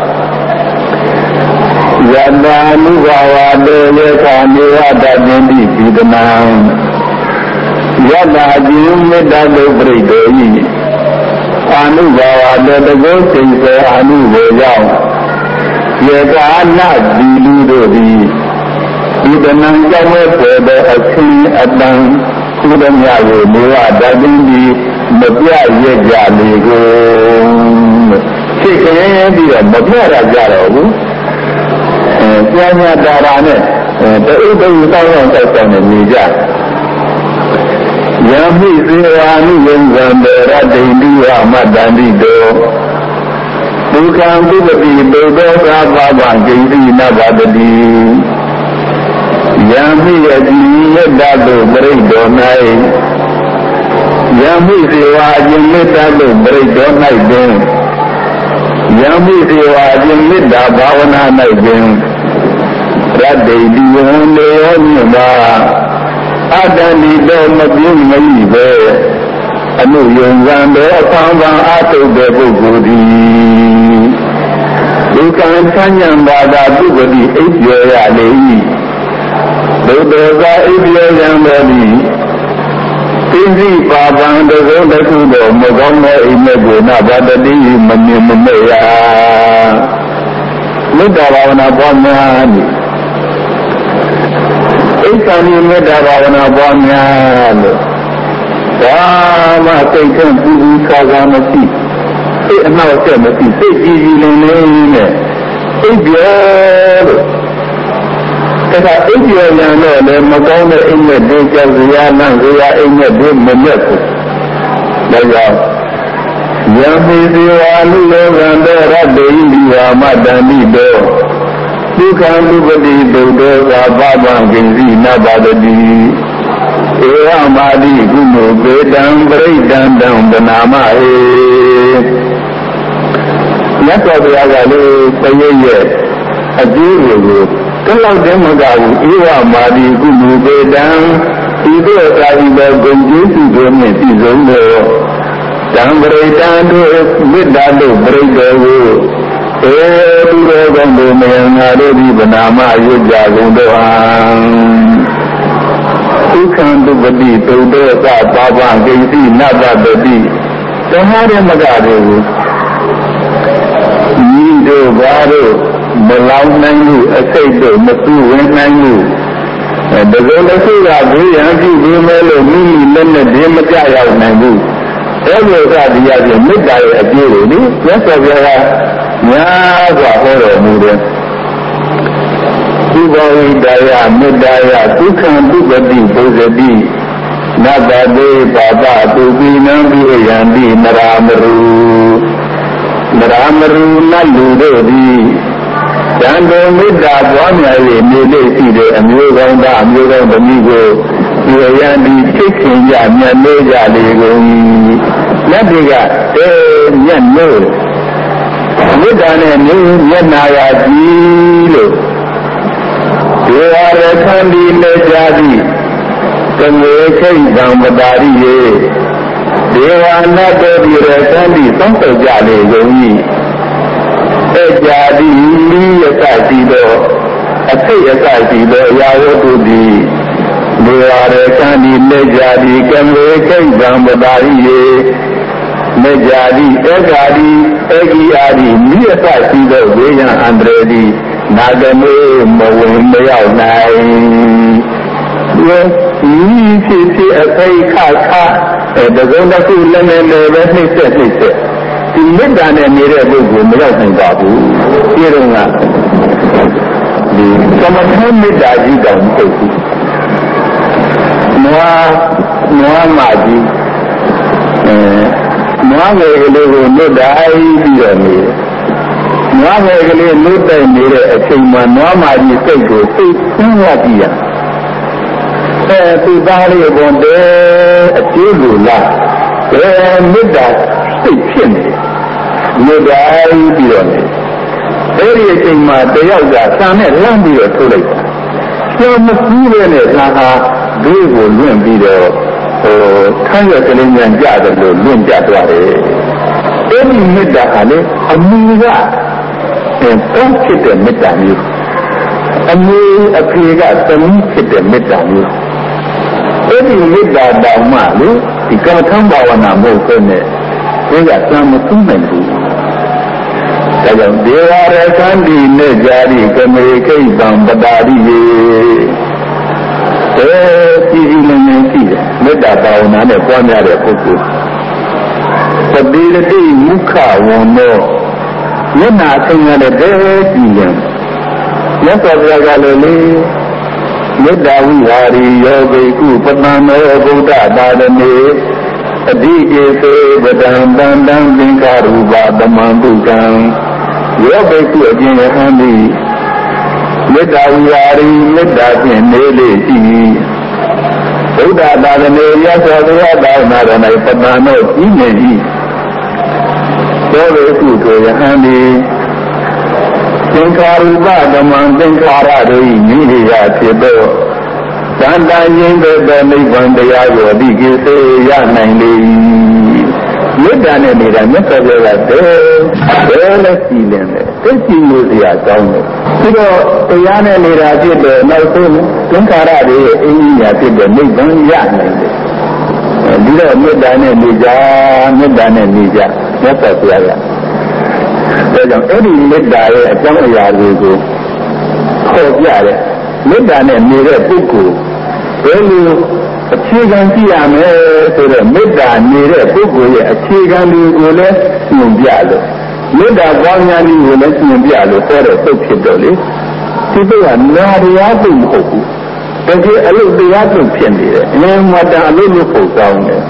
ယတာနုဘာဝတေယေသာနေဝတ္တိတိဒီတနံယတာအကျဉ်းမေတ္တာတို့ပြိတ္တေဤအာနုဘာဝတေတကုစိတ်စေအာနုဘေကြောင့်ယေကာနဒီလူတို့သည်ဒီတနံကြောင့်ပဲပေါ်တဲ့အခြင်းအတန်ကုသမြကိုနေဝတ္တိတိမပြရကြလေကိုဖြစ်ခင်ပြီးတော့မပြရကြတော့ဘူးကျမ်းစာတာရာနဲ့တူတူတောင်းတောင်းတောင်းနေကြယမိစေဝါနုယံဇံဘေရတိန္ဒီဝမတ္တန္တိတောဒုက္ခံပုပ္ပိဒုဒောသာဘာဝံဂိသိနဗတတိယမိယတိယတ္တတုပရိဒော၌ယမိစေဝါအခြင်းမေတ္တာတုပရိဒော၌ပင်ယမိစေဝါအခြင်းမေတ္တာဘာဝနာ၌ပင်ရတ္တိဒီဝံလေယောမြတ်မှာအတ္တန္တိတောမပြင်းမရှိပဲအနုယုံဇံပဲအဖောင်းပန်းအထုတ်တဲ့ပုဂ္ဂိုလ်သည်ဒုက္ခံဆញ្ញံဘာသာပုဂ္ဂတိအိပ်ပြောရလေ၏ဒုဒေကအိပ်ပြောရံတော်သည်သိသိပါပံတကုတခုတော်မကောင်းတဲ့အိမ်မဲ့ကိုနဗတတိမမြင်မမဲ့ရမေတ္တာဘာဝနာပွားများသည်ဣစ္ဆာနိမေတ္တာဘာဝနာပွားများလို့ဒါမှစိတ်ထဲပူပူခါခါမရှိစိတ်အနောက်ဆက်မရှိစိတ်ကြည်ကြည်လင်လင်းနဲ့အိပ်ပြောလို့ဒါကအိပ်ပြောရံတော့လည်းမကောင်းတဲ့အိမ်နဲ့ဒေကြောင့်ဇရာနံဇရာအိမ်နဲ့ဒီမမြတ်ဘူးဒါကြောင့်ယံပိစေဝါလူလောကံတေရတ္တိဒီဝါမတ္တန္တိတောဒုက္ခံပုပ္ပိဒုဒောသာဘာဝံဂိသိနဗတတိဧဝမာတိကုမုပေတံပရိဒန္တံဗနာမဟေမြတ်စွာဘုရားကလည်းပရိရဲ့အကျိုးတွေကိုတလောက်တည်းမကဘူးဧဝမာတိကုမုပေတံဒီတော့သာဒီသောဂုဏ်ကျေးဇူးတွေနဲ့ပြည့်စုံသောတံပရိဒန္တုမေတ္တာတို့ပရိဒောကိုသူတော်ကောင်းတို့မယံငါတို့ဒီဗနာမရွတ်ကြကုန်တော့ဟံဒုက္ခံတုပတိသုဒောသပါပဂိသိနဗတတိတဟာရမကတို့ဤတို့ဘာတို့မလောင်နိုင်ဘူးအစိတ်တို့မသူဝင်နိုင်ဘူးတကယ်လို့ဆိုရဘေးရန်ပြုပြီးမဲလို့မိမိလက်နဲ့ဒီမကြရောက်နိုင်ဘူးအဲ့ဒီကတရားချင်းမေတ္တာရဲ့အကျိုးတွေလေမြတ်စွာဘုရားများစွာဟောတော်မူတယ်ဒီဘောဝိတယမေတ္တာယဒုက္ခံပုပ္ပတိဘုဇတိနတ္တေပါပတုပိနံပိယံတိနရာမရူနလူတို့သည်တန်တော်မေတ္တာပွားများ၍နေလေရှိတဲ့အမျိုးကောင်းသားအမျိုးကောင်းသမီးကိုဒီယံဒီသိခင်ကြမြတ်လို့ကြလေကုန်လက်တွေကမြတ်လို့မေတ္တာနဲ့မျက်နာရကြည်လို့ဒေဝရခန္ဒီလက်ကြသည်ကမေခိတ်ံပတာရိယေဒေဝနာတောဒီရခန္ဒီသုံးဆောင်ကြလေကုန်၏အကြာတိမိယကတိသောအသိအကတိသောအရာဝတ္ထုသည်ဒေဝရခန္ဒီလက်ကြသည်ကမေခိတ်ံပတာရိယေမေကြတိဧကာတိဧကိအာတိမိယကတိသောဝေယံအန္တရေတိနာဂမေမဝင်မရောက်နိုင်ဒီဖြစ်အသိခခတကုံတစ်ခုလည်းလည်းပဲနှိမ့်ဆက်ဒီမေတ္တာနဲ့နေတဲ့ပုဂ္ဂိုလ်မရောက်နိုင်ပါဘူးဒီတော့ကဒီသမထမေတ္တာကြီးတောင်မဟုတ်ဘူး Noa Magi Noa Megalo Nodai Bioni Noa Megalo Nodai Mire a Chima Noa Magi Sego Sinwatia to Bari upon the Tibula Mida Station Nodai Bioni Everything my day out that San at Lambia to later. So much even at Laha, they will win video or Kaya and Jada will win Jadware. Any Midahale, a Mira, and don't hit a Midani. A new appear at the meat hit a Midani. Any Midadamalu, he can't come by one more than it. They got some movement. There are a candy Nejari, Kameke, Bambadari, Medabana, and Ponyare Puku. But the day Muka won't know. You're not saying at a day, yes, of Ragalele, Medawi Hari, Yoga, Panama, Buddha, Badane, a DJ say, but I'm done, Binkaruba, the Mambukan. Yoga to a junior handy. Medawari, Medavi, Nele, Buddha, Badane, Yasawa, Badana, Panama, Imedi. Yoga to a handy. Binkaruba, the Mambunkara, Media, Tibo. Santa Yin, the Nivan, the Yago, the Gise, Yanani. Medane, Mr. let's see them. Let's see you down there. So, the Yana Nira did the Nelson, Tunkara, India did the Nivan Yanani. Little Medane Nija, Mr. Yaya. Every midday at Jamaya will go. Oh, yeah. Medane Nira Puku. A chicken Tiame to the Midda near a book with a chicken will let Mundialo. Midda Wanyani will let Mundialo for a Pokidoli. People are not the Abu Hoku. But they are the Abu Pendi, and what are little folk down there.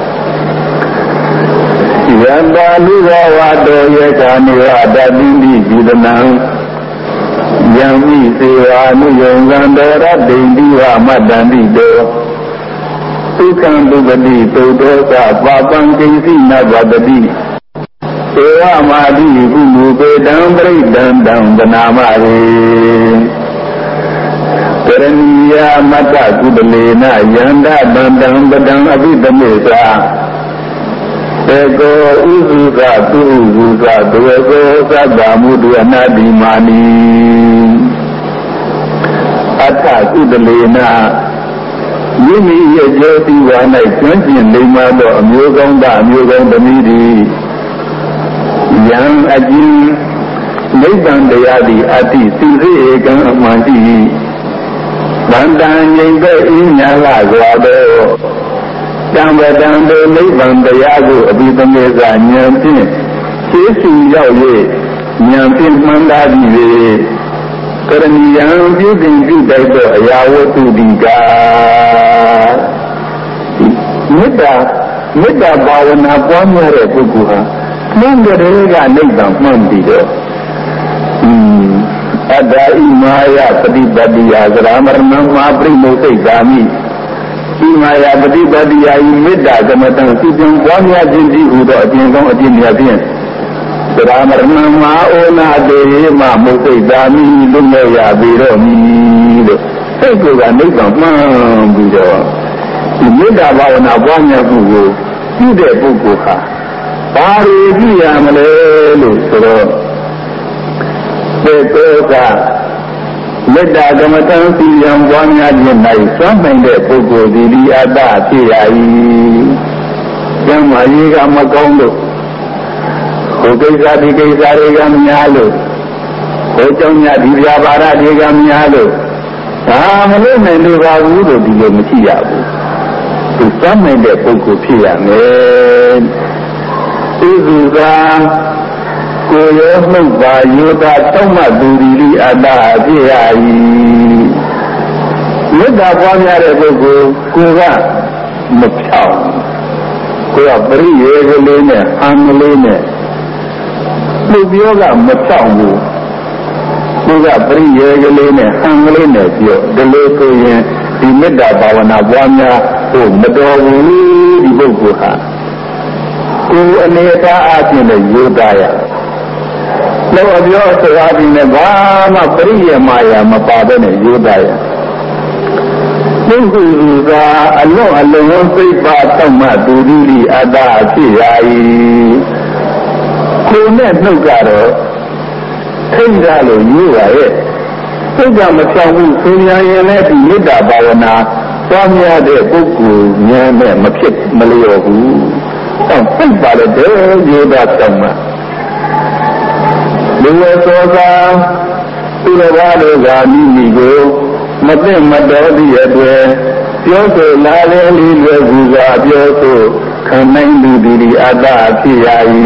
Yanda Luva Wado Yakanira, that indeed be the now. Yami Siwanu Yonganda, Dindiwa, Madandi do. Tukan Bugadi, Todosa, Baban Kisi, Navadadi. Eva Madi, Gulu, down, break down, the Namari. Terania, Mata, Gudalena, Yanda, down, the down of the Mesa. Ego, Uzuza, Tuzuza, Duego, Sabamudu, Anadi Mani. Ata, Gudalena. Yimi Yajoti one I 20 and Limado, Amugon, the Midi Yang Aji, Nathan the Adi, Ati, Suzi, Egan, Amati Bandan Yanga in Yala, Guado Damba, Nathan the Yago, Abitameza, Nyampin, Kesu Yawe, Nyampin Mandadi. Currently, young using you that Yawo to the God. Mida Bawana Pamare Pukuha. Number Rega Nathan Mandido. Ada Imaya Padibadia, Grammar Nama Primo Gami. Imaya Padibadia, Mida, the Matan Susan, 1 year Jinji, who got in Ramar Nama Ona de Mamuke Dami Lumaya Biromi. Take you and make a man below. You made about an Abanya Bugu, you de Buguha. Pari Diamale, Petroka. Let the Gamatan see young 1 year night, something that Bugu Didi Ada Tiai. Yamayiga Makondo. Okeza Rega Mialo, Otonia Divya Bara Rega Mialo. Amale Menduva Wudo Dio Mutiabu. To some in the Pokupia, man. Uzuza, Koyo Nova, Yoda, Toma Duri, Ada, Diai. မေတ္တာပွားများတဲ့ပုဂ္ဂိုလ်ကိုကမဖြောင်းကိုကပရိယေကလေးနဲ့အံကလေးနဲ့သူပြောကမဖြောင်းဘူးကိုကပရိယေကလေးနဲ့အံကလေးနဲ့ပြောဒီလိုဆိုရင်ဒီမေတ္တာဘာဝနာပွားများဖို့မတော်ဘူးဒီပုဂ္ဂိုလ်ဟာကိုယ်အနေအထားအချင်းနဲ့ယူသားရတော့ပြောဆိုတာဒီနဲ့ဘာမှပရိယေမာယာမပါဘဲနဲ့ယူသားရပုဂ္ဂိုလ်ကအလုံးအလုံးစိတ်ပါတောက်မှဒုတိယအတ္တဖြစ်ရာ၏ကိုယ်နဲ့နှုတ်ကတော့ထိတ်ရလို့ယူပါရဲ့စိတ်ကမဖြောင်းဘူးဆိုရင်လည်းဒီမေတ္တာဘာဝနာပွားများတဲ့ပုဂ္ဂိုလ်များနဲ့မဖြစ်မလျော်ဘူးအဲစိတ်ပါလေတဲ့ယူတာတောက်မှလူဝသောသာသူတော်ဘာတို့ကမိမိကိုမသိမတော်သည့်အတွက်ပြောဆိုလာလေလိလွယ်ကူစွာပြောဆိုခံနိုင်သူဒီအတ္တဖြစ်ရ၏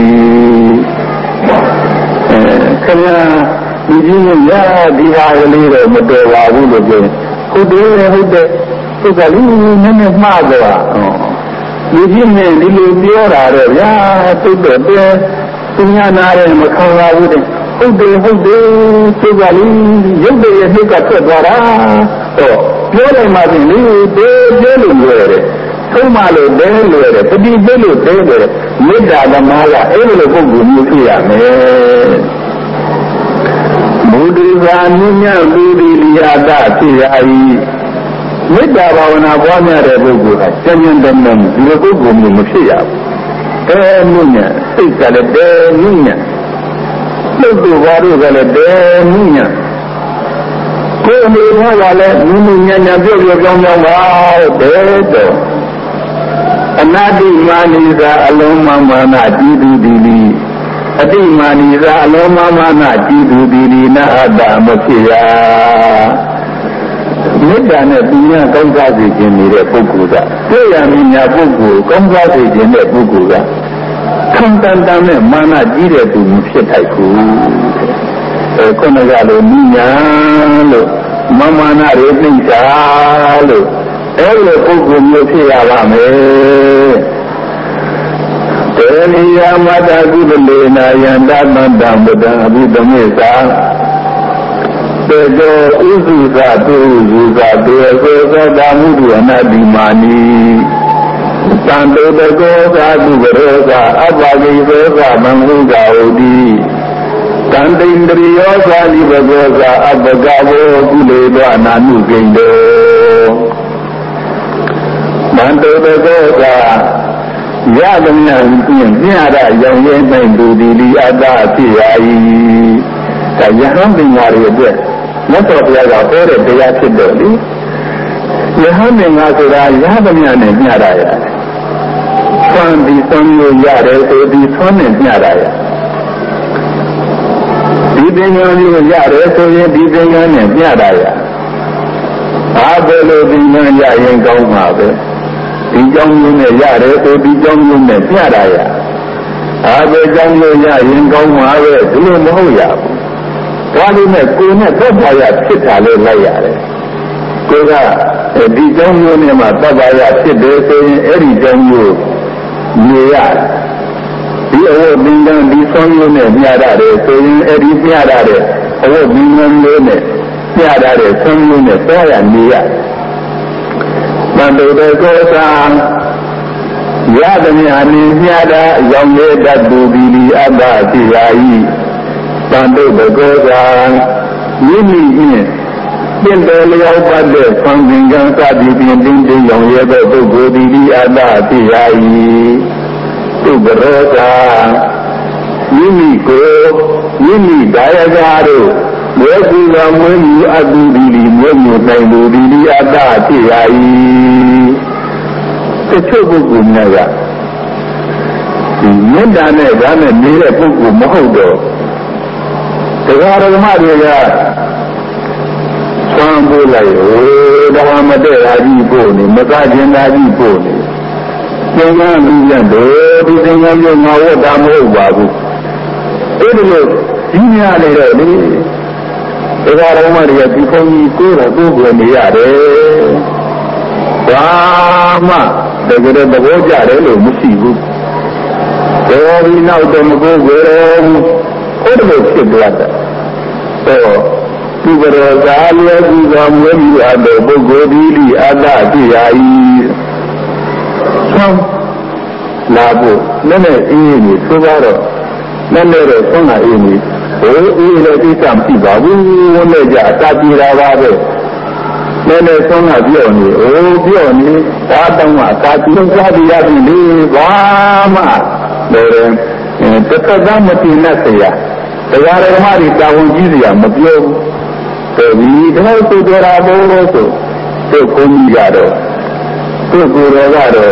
ခင်ဗျာဒီကြီးရဒီဟာကလေးတော့မတော်ပါဘူးလို့ပြောဟုတ်တယ်ဟုတ်တယ်သူကလေးနည်းနည်းမှားသွားဒီကြီးနဲ့ဒီလိုပြောတာတော့ဗျာသူတော့တဲ့သူများနာတယ်မခံပါဘူးတဲ့ဟုတ်တယ်သူကလေးရုပ်တည်းရဲ့နှုတ်ကထွက်သွားတာဟောပြောလိုက်မှပြင်လေပြောလို့လွယ်တယ်သုံးမလို့တဲလွယ်တယ်ပฏิပိလို့တဲလွယ်တယ်မေတ္တာသမားကအဲ့လိုပုဂ္ဂိုလ်မျိုးဖြစ်ရမယ်မုဒိသာနိညာပုရိလိယတာဖြစ်ရ၏မေတ္တာဘာဝနာပွားများတဲ့ပုဂ္ဂိုလ်ကကျဉ်းကျဉ်းတမ်းတမ်းဒီလိုပုဂ္ဂိုလ်မျိုးမဖြစ်ရဘူးတဲနုညာစိတ်ကလည်းတဲနုညာလှုပ်လို့ဘာလို့ကလည်းတဲနုညာကိုယ်အနေနဲ့ကလည်းနုနုညံ့ညံ့ပြောပြောင်းပါတဲ့တော့အနာတိမာနိသာအလုံးမမာနကြည်သူဒီလီအတိမာနိသာအလုံးမမာနကြည်သူဒီလီနာအတ္တမဖြစ်ရမေတ္တာနဲ့ပညာကောင်းစားစေခြင်းနေတဲ့ပုဂ္ဂိုလ်ကတွေ့ရမည်ညာပုဂ္ဂိုလ်ကောင်းစားစေခြင်းတဲ့ပုဂ္ဂိုလ်ကခံတန်တန်နဲ့မာနကြီးတဲ့သူဖြစ်ထိုက်ဘူးခုနကလိုမိညာလို့မာနတွေနှိမ့်ချလို့အဲ့လိုပုဂ္ဂိုလ်မျိုးဖြစ်ရပါမယ်တေနိယမတ္တကုသလေနာယန္တတန္တံပဒံအဘိဓမေသာတေတောဥစုသာတုဥသာတေသောသတ္တမုဒ္ဒအနတိမာနိသံတေတကောသာတုဘရောသာအပ္ပဂိသောသာမံဟုကာဝတိတံတိန္ဒရိယောသာလိဘဂောသာအပ္ပကဘောကုလေသောအနာနုကိန္တောမန္တောတကောသာရသမျှဖြင့်ပြရရောင်ရဲနိုင်သူဒီလီအတ္တဖြစ်ရ၏ဒါယဟန်ပညာတွေအတွက်မြတ်စွာဘုရားကဟောတဲ့တရားဖြစ်တော့လေယဟန်ပညာဆိုတာရသမျှနဲ့မျှတာရတယ်။ဆွမ်းပြီးဆွမ်းလို့ရတယ်ဆိုပြီးဆွမ်းနဲ့မျှတာရတယ်။ဒီပညာမျိုးရတယ်ဆိုရင်ဒီပညာနဲ့မျှတာရတယ်။ဘာပဲလို့ဒီပညာရရင်ကောင်းမှာပဲ။ဒီကြောင့်မျိုးနဲ့ရတယ်ဆိုဒီကြောင့်မျိုးနဲ့မျှတာရတယ်။ဘာပဲကြောင့်မျိုးရရင်ကောင်းမှာပဲဒီလိုမဟုတ်ရဘူး။ဒါလေးနဲ့ကိုယ်နဲ့သက်သာရဖြစ်တာလေးလိုက်ရတယ်။ကိုယ်ကဒီကြောင့်မျိုးနဲ့မှသက်သာရဖြစ်တယ်ဆိုရင်အဲ့ဒီကြောင့်မျိုးနေရဒီအဝတ်ပင်ကံဒီဆုံးမျိုးနဲ့မျှရတယ်ဆိုရင်အဲ့ဒီမျှရတဲ့အဝတ်ပင်ကံမျိုးနဲ့မျှရတဲ့ဆုံးမျိုးနဲ့သွားရနေရတန်တော်တဲ့ကောသာရသမျှနေမျှတာရောင်ရဲတတ်သူဒီလီအတ္တဖြစ်ရာ၏တန်တော်တဲ့ကောသာမိမိဖြင့်ပြင်တော်လျောက်ပတ်တဲ့ဆံပင်ကံစသည်ဖြင့်တင်းတင်းရောင်ရဲတဲ့ပုဂ္ဂိုလ်ဒီလီအတ္တဖြစ်ရာ၏သူဘရောသာမိမိကိုမိမိဒါယကာတို့ဝေကူကမွေးမြူအတူဒီလီမွေးမြူနိုင်သူဒီလီအတ္တဖြစ်ရာ၏တချို့ပုဂ္ဂိုလ်များကဒီမေတ္တာနဲ့ဒါနဲ့နေတဲ့ပုဂ္ဂိုလ်မဟုတ်တော့တရားဓမ္မတွေကဆွမ်းပို့လိုက်ဓမ္မမတည့်ရာကြီးပို့နေမကကျင်သာကြီးပို့နေသင်္ကန်းလူပြန်တော့ဒီသင်္ကန်းမျိုးငါဝတ်တာမဟုတ်ပါဘူးအဲ့ဒီလိုကြီးများနေတော့လေတရားတော်မှတွေကဒီဘုန်းကြီးကိုယ်တော်ကိုယ်ကိုနေရတယ်ဘာမှတကယ်တော့သဘောကျတယ်လို့မရှိဘူးတော်ဒီနောက်တော့မကိုယ်ကိုယ်တော်ဘုရားဖြစ်သွားတာသူကတော်သာလျက်ကူတော်မူပြီးအပ်တဲ့ပုဂ္ဂိုလ်ဒီလိအတ္တတရားဤဆောင်းလာဖို့နဲ့အေးနေဆိုတော့နဲ့တော့ဆုံးတာအေးနေဘိုးအေးလည်းသိချမရှိပါဘူးနဲ့ကြအတာပြေတာပါပဲနဲ့ဆုံးတာပြောနေပြောနေဒါတောင်းမှတာပြေစားပြရပြီလေဘာမှလည်းတစ်ခါမှမသိနဲ့ဆရာတရားဓမ္မတွေတာဝန်ကြီးစရာမပြောဘူးဒီတော့သူတော်ရာဘိုးလို့ဆိုသူကိုကြီးရတော့သူကိုယ်တော်ကတော့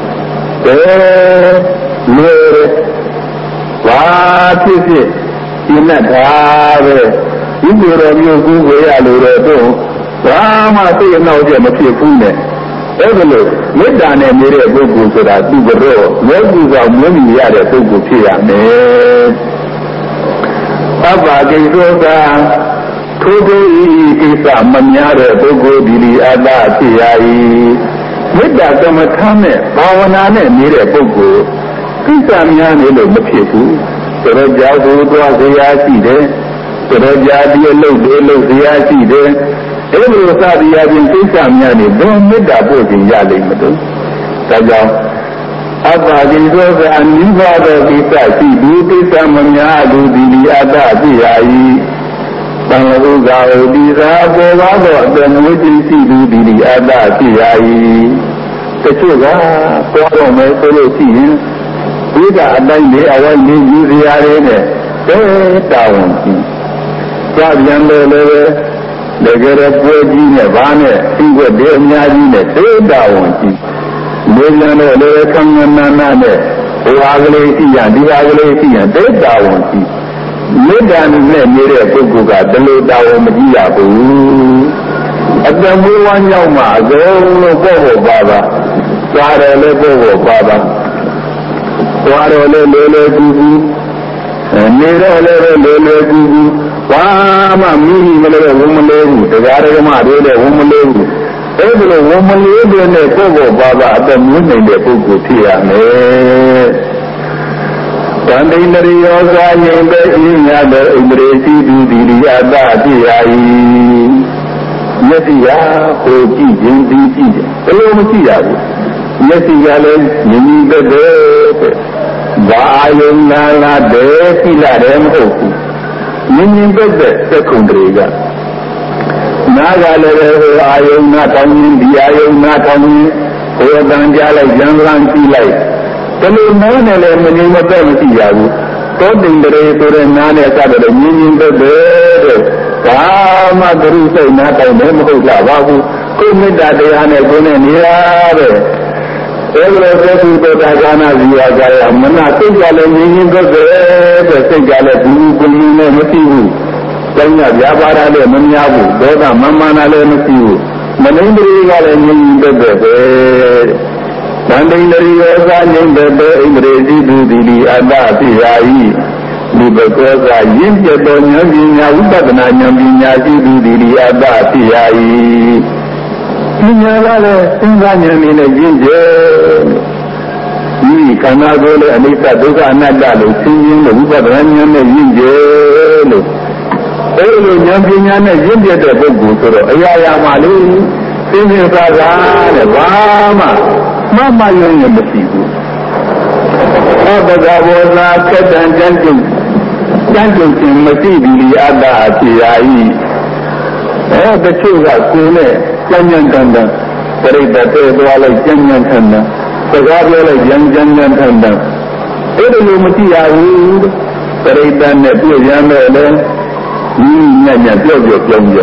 လွယ်ဘာဖြစ်ဖြစ်ဒီနဲ့ဒါပဲဒီကိုယ်တော်မျိုးကိုယ်ရလို့တော့ဘာမှသိအနောက်ကျမဖြစ်ဘူးနဲ့အဲ့ဒါလို့မေတ္တာနဲ့နေတဲ့ပုဂ္ဂိုလ်ဆိုတာသူကတော့ယောဂီကောင်မွေးမြူရတဲ့ပုဂ္ဂိုလ်ဖြစ်ရမယ်သဗ္ဗကိစ္ဆောကထိုးထိုးဤကိစ္စမများတဲ့ပုဂ္ဂိုလ်ဒီလီအတ္တဖြစ်ရ၏မေတ္တာကမ္မထာနဲ့ဘာဝနာနဲ့နေတဲ့ပုဂ္ဂိုလ်ကိစ္စများနေလို့မဖြစ်ဘူးဆိုတော့ကြောက်ဖို့သွားစရာရှိတယ်ဆိုတော့ကြာဒီအလုပ်တွေလုပ်စရာရှိတယ်အဲ့လိုစသည်အပြင်ကိစ္စများနေဘယ်မေတ္တာပို့ခြင်းရလိမ့်မလို့ဒါကြောင့်အတ္တဒီသောကအနိဗ္ဗာန်သောကိစ္စရှိဒီကိစ္စမများသူဒီလီအတ္တဖြစ်ရ၏သံဃုဇာဝတိသာပေါ်ပါသောအတ္တမွေးခြင်းရှိသူဒီလီအတ္တဖြစ်ရ၏တချို့ကပေါ်တော့မယ်ဆိုလို့ရှိရင်ဒီကအတိုင်းလေးအဝိုင်းလေးယူစရာတွေနဲ့တာဝန်ကြီးကြာပြန်တယ်လည်းတကယ်တော့ပွဲကြီးနဲ့ဘာနဲ့ဒီဘက်တွေအများကြီးနဲ့တာဝန်ကြီးလူလန်းတော့လည်းခံငနာနာနဲ့ဟိုအားကလေးရှိရဒီအားကလေးရှိရတာဝန်ကြီးမေတ္တာနဲ့နေတဲ့ပုဂ္ဂိုလ်ကတလို့တာဝန်မကြီးရဘူးအတ္တမွေးဝမ်းရောက်မှအကုန်လုံးပေါ်ပါပါသွားတယ်လည်းပေါ်ပါပါသွားတယ်လည်းလေကူကူနေတော့လည်းလေကူကူဘာမှမိမလို့ဝမလေးဘူးတရားဓမ္မတွေလည်းဝမလေးဘူးအဲ့ဒီလိုဝမလေးတဲ့နဲ့ပေါ်ပါပါအတ္တမွေးနေတဲ့ပုဂ္ဂိုလ်ဖြစ်ရမယ်တန်တိနရိယောဇာယိံပေဣညာတောဣန္ဒြေစီတုဒီရိယတဖြစ်ရ၏မျက်စိကဟိုကြည့်ခြင်းဒီကြည့်တယ်ဘယ်လိုမရှိရဘူးမျက်စိကလည်းမြင်မြင်သက်သက်ဘာယုံလာတဲ့ကြည့်လာတယ်မဟုတ်ဘူးမြင်မြင်သက်သက်သက္ကုံတွေကနားကလည်းဟိုအာယုံနာတောင်းရင်ဒီအာယုံနာတောင်းရင်ဟိုအတန်ကြားလိုက်ဉာဏ်ကံကြည့်လိုက်ဘယ်လိုနားနဲ့လည်းမငြိမ်မသက်မရှိရဘူးတောတိန်တရေဆိုတဲ့နားနဲ့စတဲ့မြင်မြင်သက်သက်ဘာမှသတိစိတ်နားတိုင်တယ်မဟုတ်လားဘာဘူးကိုမေတ္တာတရားနဲ့ကိုယ်နဲ့နေရတဲ့အဲ့လိုသက္ကုတ္တကာနာဇီဝကြရမနာစိတ်ကလည်းမြင်မြင်သက်သက်စိတ်ကလည်းဘူးကိုမြင်နဲ့မရှိဘူးကျောင်းရပြပါရလည်းမများဘူးဒေါသမမာနာလည်းမရှိဘူးမနိန္ဒရီကလည်းမြင်မြင်သက်သက်ပဲသံတိန္ဒရီယောဇာငြိမ့်တဲ့ဣန္ဒြေစီတုဒီလီအတ္တဖြစ်ရ၏ဒီဘကောဇာရင့်ကျက်သောဉာဏ်ပညာဝိပဿနာဉာဏ်ပညာရှိသူဒီလီအတ္တဖြစ်ရ၏ပညာကလည်းသင်္ခါဉာဏ်နဲ့ရင့်ကျက်ဒီခန္ဓာကိုယ်လည်းအနိစ္စဒုက္ခအနတ္တလို့သိရင်လို့ဝိပဿနာဉာဏ်နဲ့ရင့်ကျက်လို့အဲဒီလိုဉာဏ်ပညာနဲ့ရင့်ကျက်တဲ့ပုဂ္ဂိုလ်ဆိုတော့အရာရာမှာလေသိမြင်သာတာတဲ့ဘာမှမယုံရင်မရှိဘူး။ဘုရားဘောဇာခက်တန်ကြမ်းကြုတ်ခြင်းမရှိဘူးအတ္တဖြစ်ရ၏။တချို့ကကိုယ်နဲ့ကြမ်းကြမ်းတန်တန်ပြိတ္တတဲ့သွားလိုက်ကြမ်းကြမ်းတန်တန်စကားပြောလိုက်ကြမ်းကြမ်းတန်တန်အဲ့ဒီလိုမရှိရဘူး။ပြိတ္တနဲ့ပြည့်ရမယ်လေညံ့ပြောင်းစကား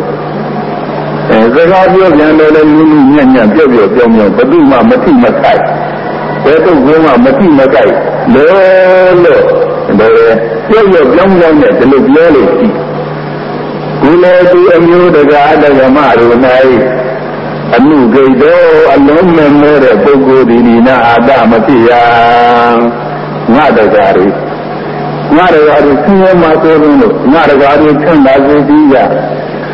ပြောကြတယ်လည်းညံ့ပြောင်းဘယ်သူမှမထိမခိုက်ဘယ်သူကမှမထိမခိုက်လို့ပြောင်းနဲ့ဒီလိုပြောလို့ရှိကိုယ်လည်းဒီအမျိုးတကာဓမ္မတို့၌အမှုဂိတ်တော်အလုံးမဲ့မဲ့တဲ့ပုဂ္ဂိုလ်ဒီနာအာတမဖြစ်ရငါတကားတွေဆင်းရဲမှာဆိုလို့ငါတကားတွေချမ်းသာစေပြီးရ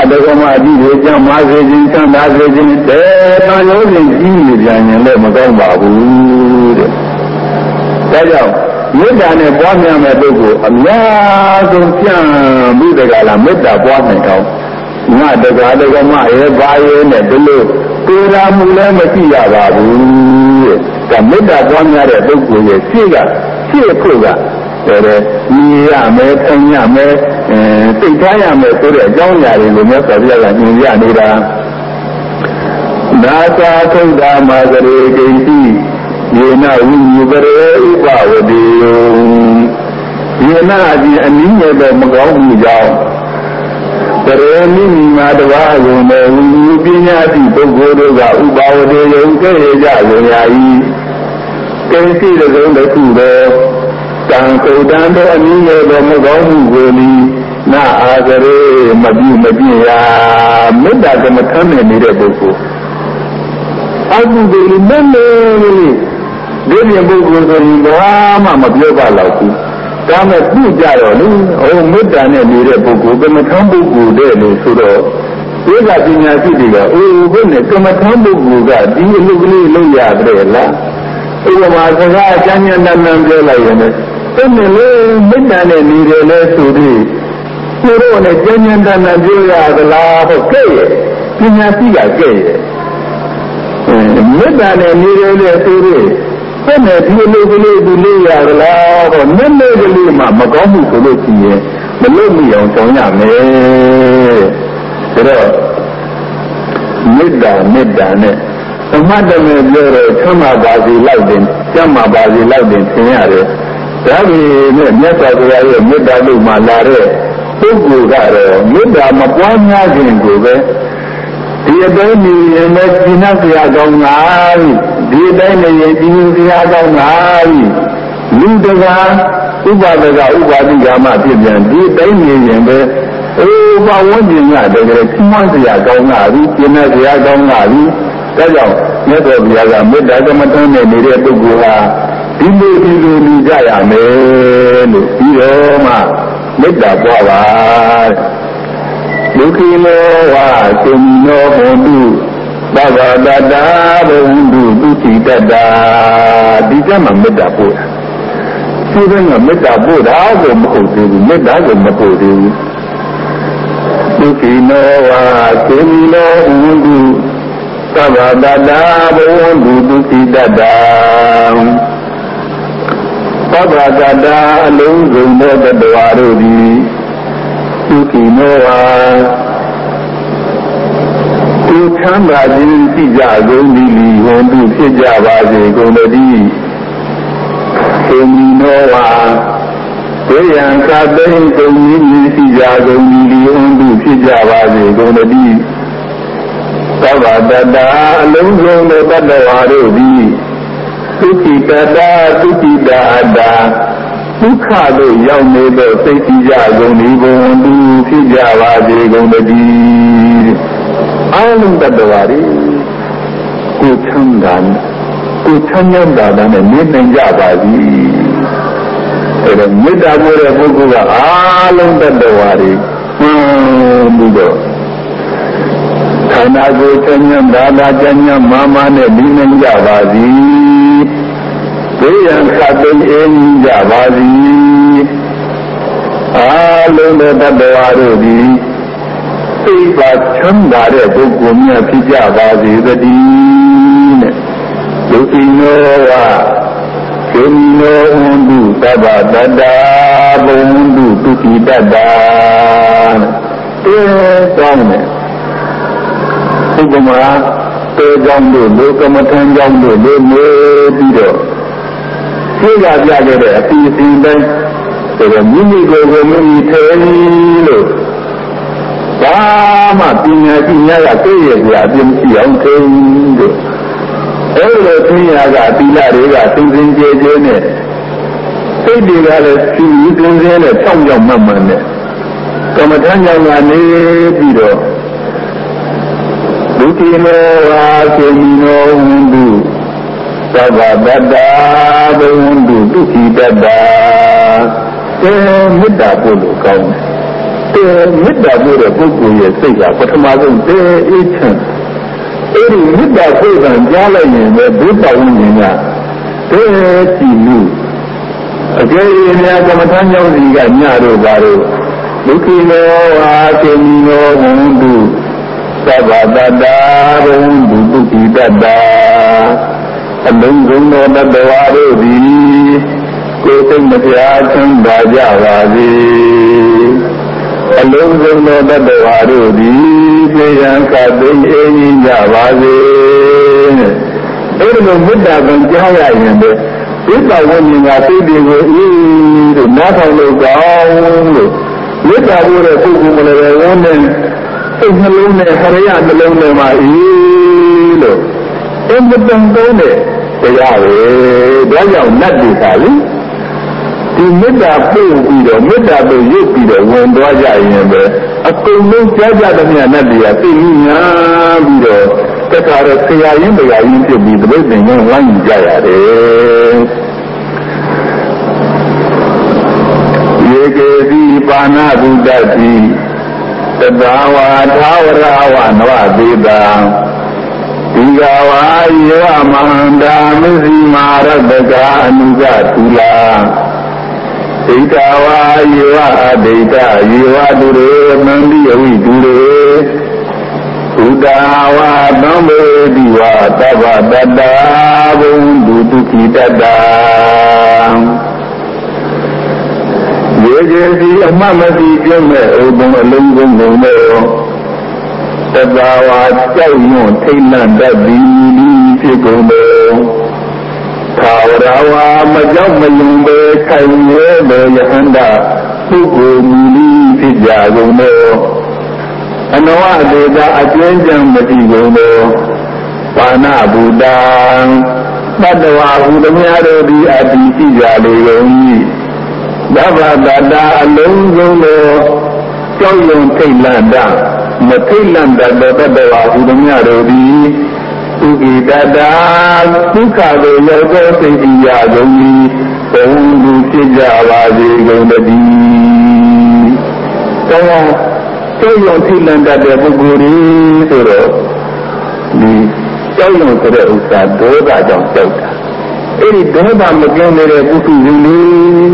တော်မှာအကြည့်ကိုကျမ်းမာစေခြင်းချမ်းသာစေခြင်းတဲ့တာရောစဉ်ကြီးနေပြန်ရင်လည်းမကောင်းပါဘူးတဲ့ဒါကြောင့်မေတ္တာနဲ့ပွားများမဲ့ပုဂ္ဂိုလ်အများဆုံးကြံပြီးတကလားမေတ္တာပွားနိုင်တော့ငါတရားတော်မှာရဲ့ဘာရဲ့နဲ့ဒီလိုတွေ့လာမှုလည်းမရှိရပါဘူးတဲ့ဒါမေတ္တာပွားများတဲ့ပုဂ္ဂိုလ်ရဲ့ရှေ့ဖို့ကတဲ့ညီရမယ်ဆင်ရမယ်စိတ်ထားရမယ်ဆိုတဲ့အကြောင်းအရာတွေကိုမြတ်စွာဘုရားကညွှန်ပြနေတာနာသာသုဒ္ဓမာဂရေဂိတိယေနဝိညပရေဥပဝတိယေနအပြင်အနည်းငယ်တော့မကောင်းမှုကြောင့်ပရေမိမိမာတဘာယုံနဲ့ဝိညပညာတိပုဂ္ဂိုလ်တို့ကဥပဝတိယုံကဲ့ရကြကုန်ရာ၏ကဲရှိတဲ့ဆုံးတစ်ခုတော့တံကုတံတို့အနည်းငယ်တော့မကောင်းမှုကိုနာအာဂရေမပြုမပြည့်ရာမေတ္တာကမ္မထမ်းနေတဲ့ပုဂ္ဂိုလ်အကုသိုလ်နဲ့ဒီလိုပုဂ္ဂိုလ်ဆိုရင်ဘာမှမပြောပါတော့ဘူးဒါမဲ့ပြုကြတော့လေမေတ္တာနဲ့နေတဲ့ပုဂ္ဂိုလ်ကမ္မထမ်းပုဂ္ဂိုလ်တဲ့လို့ဆိုတော့ဒီကပညာရှိတွေကဘုနဲ့ကမ္မထမ်းပုဂ္ဂိုလ်ကဒီအလုပ်ကလေးလုပ်ရတယ်လားဥပမာစကားအကျဉ်းချုပ်တန်းပြောလိုက်ရင်လည်းအဲ့လေမေတ္တာနဲ့နေတယ်လဲဆိုပြီးသူတို့နဲ့ကျဉ်းကျဉ်းတန်းပြောရသလားဟုတ်ကဲ့ပညာရှိကကဲ့မေတ္တာနဲ့နေတယ်လဲဆိုပြီးအဲ့နဲ့ဒီလိုကလေးသူလေးရသလားတော့နည်းနည်းကလေးမှမကောင်းဘူးဆိုလို့ရှိရင်မလုပ်မိအောင်ဆောင်ရမယ်ဒါတော့မေတ္တာနဲ့သမတ်တယ်ပြောတော့ချမ်းသာပါစေလိုက်တယ်ကျမ်းမာပါစေလိုက်တယ်သင်ရတယ်ဒါပေမဲ့မြတ်စွာဘုရားရဲ့မေတ္တာလို့မှလာတဲ့ပုဂ္ဂိုလ်ကတော့မေတ္တာမပွားများခြင်းကိုပဲဒီအတိုင်းနေရင်လည်းကျင့်ရစရာကောင်းပါပြီဒီအတိုင်းနေရင်ကျင့်စရာကောင်းပါပြီလူတကာဥပဒကဥပါတိကာမဖြစ်ပြန်ဒီအတိုင်းနေရင်ပဲဘဝဝဉ္ဇဉ်ကတကယ်ချီးမွမ်းစရာကောင်းပါပြီကျင့်ရစရာကောင်းပါပြီဒါကြောင့်မြတ်စွာဘုရားကမေတ္တာကမ္မထမ်းနဲ့နေတဲ့ပုဂ္ဂိုလ်ဟာဒီလိုလူကြရမယ်လို့ပြီးတော့မှမေတ္တာပွားပါဒုက္ခိနောဝါစေမိနောဟောတုသဗ္ဗတတာဘဝန္တုဒုတိတတဒီကမှမေတ္တာပို့တာဒီကမေတ္တာပို့တာကိုမဟုတ်သေးဘူးမေတ္တာကိုမပို့သေးဘူးဒုက္ခိနောဝါစေမိနောဟောတုသဗ္ဗတတာဘဝန္တုဒုတိတတသဗ္ဗတတာအလုံးစုံသောတတဝါတို့သည်ဒုက္ခိနောဝါကိုချမ်းသာခြင်းရှိကြကုန်သည်ဟောတုဖြစ်ကြပါစေကုန်တည်းသေမိနောဝါဝိယံသာသိမ့်ကုန်ခြင်းရှိကြကုန်သည်ဟောတုဖြစ်ကြပါစေကုန်တည်းသဗ္ဗတတာအလုံးစုံသောတတဝါတို့သည်သုခိတတာသုခိတာအတ္တဒုက္ခတို့ရောက်နေသောစိတ်ကြည်ကြကုန်ဒီဘုံသူဖြစ်ကြပါစေကုန်တည်းအလုံးတတဝါတွေကိုချမ်းသာနဲ့နေနိုင်ကြပါစေအဲဒါမေတ္တာပို့တဲ့ပုဂ္ဂိုလ်ကအလုံးတတဝါတွေပြီးတော့ခန္ဓာကိုယ်ချမ်းသာကျမ်းမာနဲ့နေနိုင်ကြပါစေဘေးရန်ခတ်သိမ်းအေးကြပါစေအလုံးသောတတဝါတို့သည်သိပါချမ်းသာတဲ့ပုဂ္ဂိုလ်များဖြစ်ကြပါစေတည်းနဲ့ဒုတိနောဝခေမိနောဟွန်တုသဗ္ဗတတာဘဝန္တုဒုတိတတကောင်းတယ်ဥပမာတေကြောင့်လို့လောကမထံကြောင့်လို့နေပြီးတော့သိရပြခဲ့တဲ့အစီအစဉ်တိုင်းဆိုတော့မိမိကိုယ်ကိုမိမိထဲလို့ဘာမှပညာရှိများကသိရကြအပြင်းရှိအောင်သိလို့အဲ့လိုသိရကသီလတွေကသင်္ကြန်ကြဲကြဲနဲ့စိတ်တွေကလည်းဖြူသင်္ကြန်နဲ့ဖြောင်းဖြောင်းမှန်မှန်နဲ့ကမ္မထံကြောင့်ကနေပြီးတော့ဒုတိယဝါစေမိနောဝန္တုသဗ္ဗတတာဘဝန္တုဒုက္ခိတတမေတ္တာပို့လို့ကောင်းတယ်မေတ္တာပို့တဲ့ပုဂ္ဂိုလ်ရဲ့စိတ်ကပထမဆုံးတည်းအေးချမ်းအဲ့ဒီမေတ္တာပို့ကံကြားလိုက်ရင်ပဲဘုရားဝိညာဉ်ကတည်းကြည်မှုအကျဉ်းရများကမ္မထမ်းကြောင့်ဒီကညတို့ပါတော့ဒုက္ခိနောအာသေမိနောဝန္တုသဗ္ဗတတ္တာဝန္တုဒုက္ခိတတ္တာအလုံးစုံသောတတ္တဝါတို့သည်ကိုယ်စိတ်မပြားချမ်းသာကြပါစေအလုံးစုံသောတတ္တဝါတို့သည်ပြေရန်ကသိအေးကြီးကြပါစေအဲ့ဒီလိုမေတ္တာကံကြားရရင်ပဲဝိပဿနာစိတ်တွေကိုအေးလို့နားထောင်လို့ကောင်းလို့မေတ္တာပို့တဲ့ပုဂ္ဂိုလ်မလည်းဝန်းတဲ့စိတ်နှလုံးနဲ့ခရယနှလုံးထဲမှာအေးလို့အင်မတန်သုံးတဲ့တရားပဲဒါကြောင့်နတ်တွေကလေဒီမေတ္တာပို့ပြီးတော့မေတ္တာပို့ရုပ်ပြီးတော့ဝင်သွားကြရင်ပဲအကုန်လုံးကြားကြတဲ့မြတ်နတ်တွေကသိမြင်ပြီးတော့တခါတော့ဆရာရင်းတရားရင်းဖြစ်ပြီးတပိတ်ပင်ကဝိုင်းကြရတယ်ယေကေတိပါဏဗုဒ္ဓတိတတဝါသာဝရဝနဝသေတာဒီကဝါယေဝမဟန္တာမစ္စည်းမာရတကအနုကတူလာဒိဋ္ဌဝါယေဝအဒိဋ္ဌယေဝတုရေမန္တိယဝိတုရေဘုဒ္ဓဝါသံမေတိဝါသဗ္ဗတတ္တာဘုံတုဒုက္ခိတတ္တာရေကျေစီအမှတ်မသိပြည့်မဲ့ဥပ္ပံအလုံးစုံကုန်သောတတ္တဝါကြောက်ရွံ့ထိတ်လန့်တတ်သည်ဖြစ်ကုန်သောသာဝရဝါမကြောက်မယုံပဲခိုင်ရဲသောယဟန္တာပုဂ္ဂိုလ်မူလေးဖြစ်ကြကုန်သောအနဝဒေတာအကျဉ်းချမ်းမတည်ကုန်သောပါဏဗုဒ္ဓံတတ္တဝါဟုသမျှတို့သည်အတ္တိရှိကြလေကုန်၏သဗ္ဗတတ္တာအလုံးစုံသောကြောက်ရွံ့ထိတ်လန့်တတ်မထိတ်လန့်တတ်သောတတ္တဝါဟုသမျှတို့သည်ဒုက္ခိတတ္တာဒုက္ခကိုရောက်သောစိတ်ကြည်ရကုန်၏ဘုံသူဖြစ်ကြပါစေကုန်တည်းတော့ကြောက်ရွံ့ထိတ်လန့်တတ်တဲ့ပုဂ္ဂိုလ်ကြီးဆိုတော့ဒီကြောက်ရွံ့ဆိုတဲ့ဥစ္စာဒေါသကြောင့်ကြောက်တာအဲ့ဒီဒေါသမကင်းတဲ့ပုထုဇဉ်လေး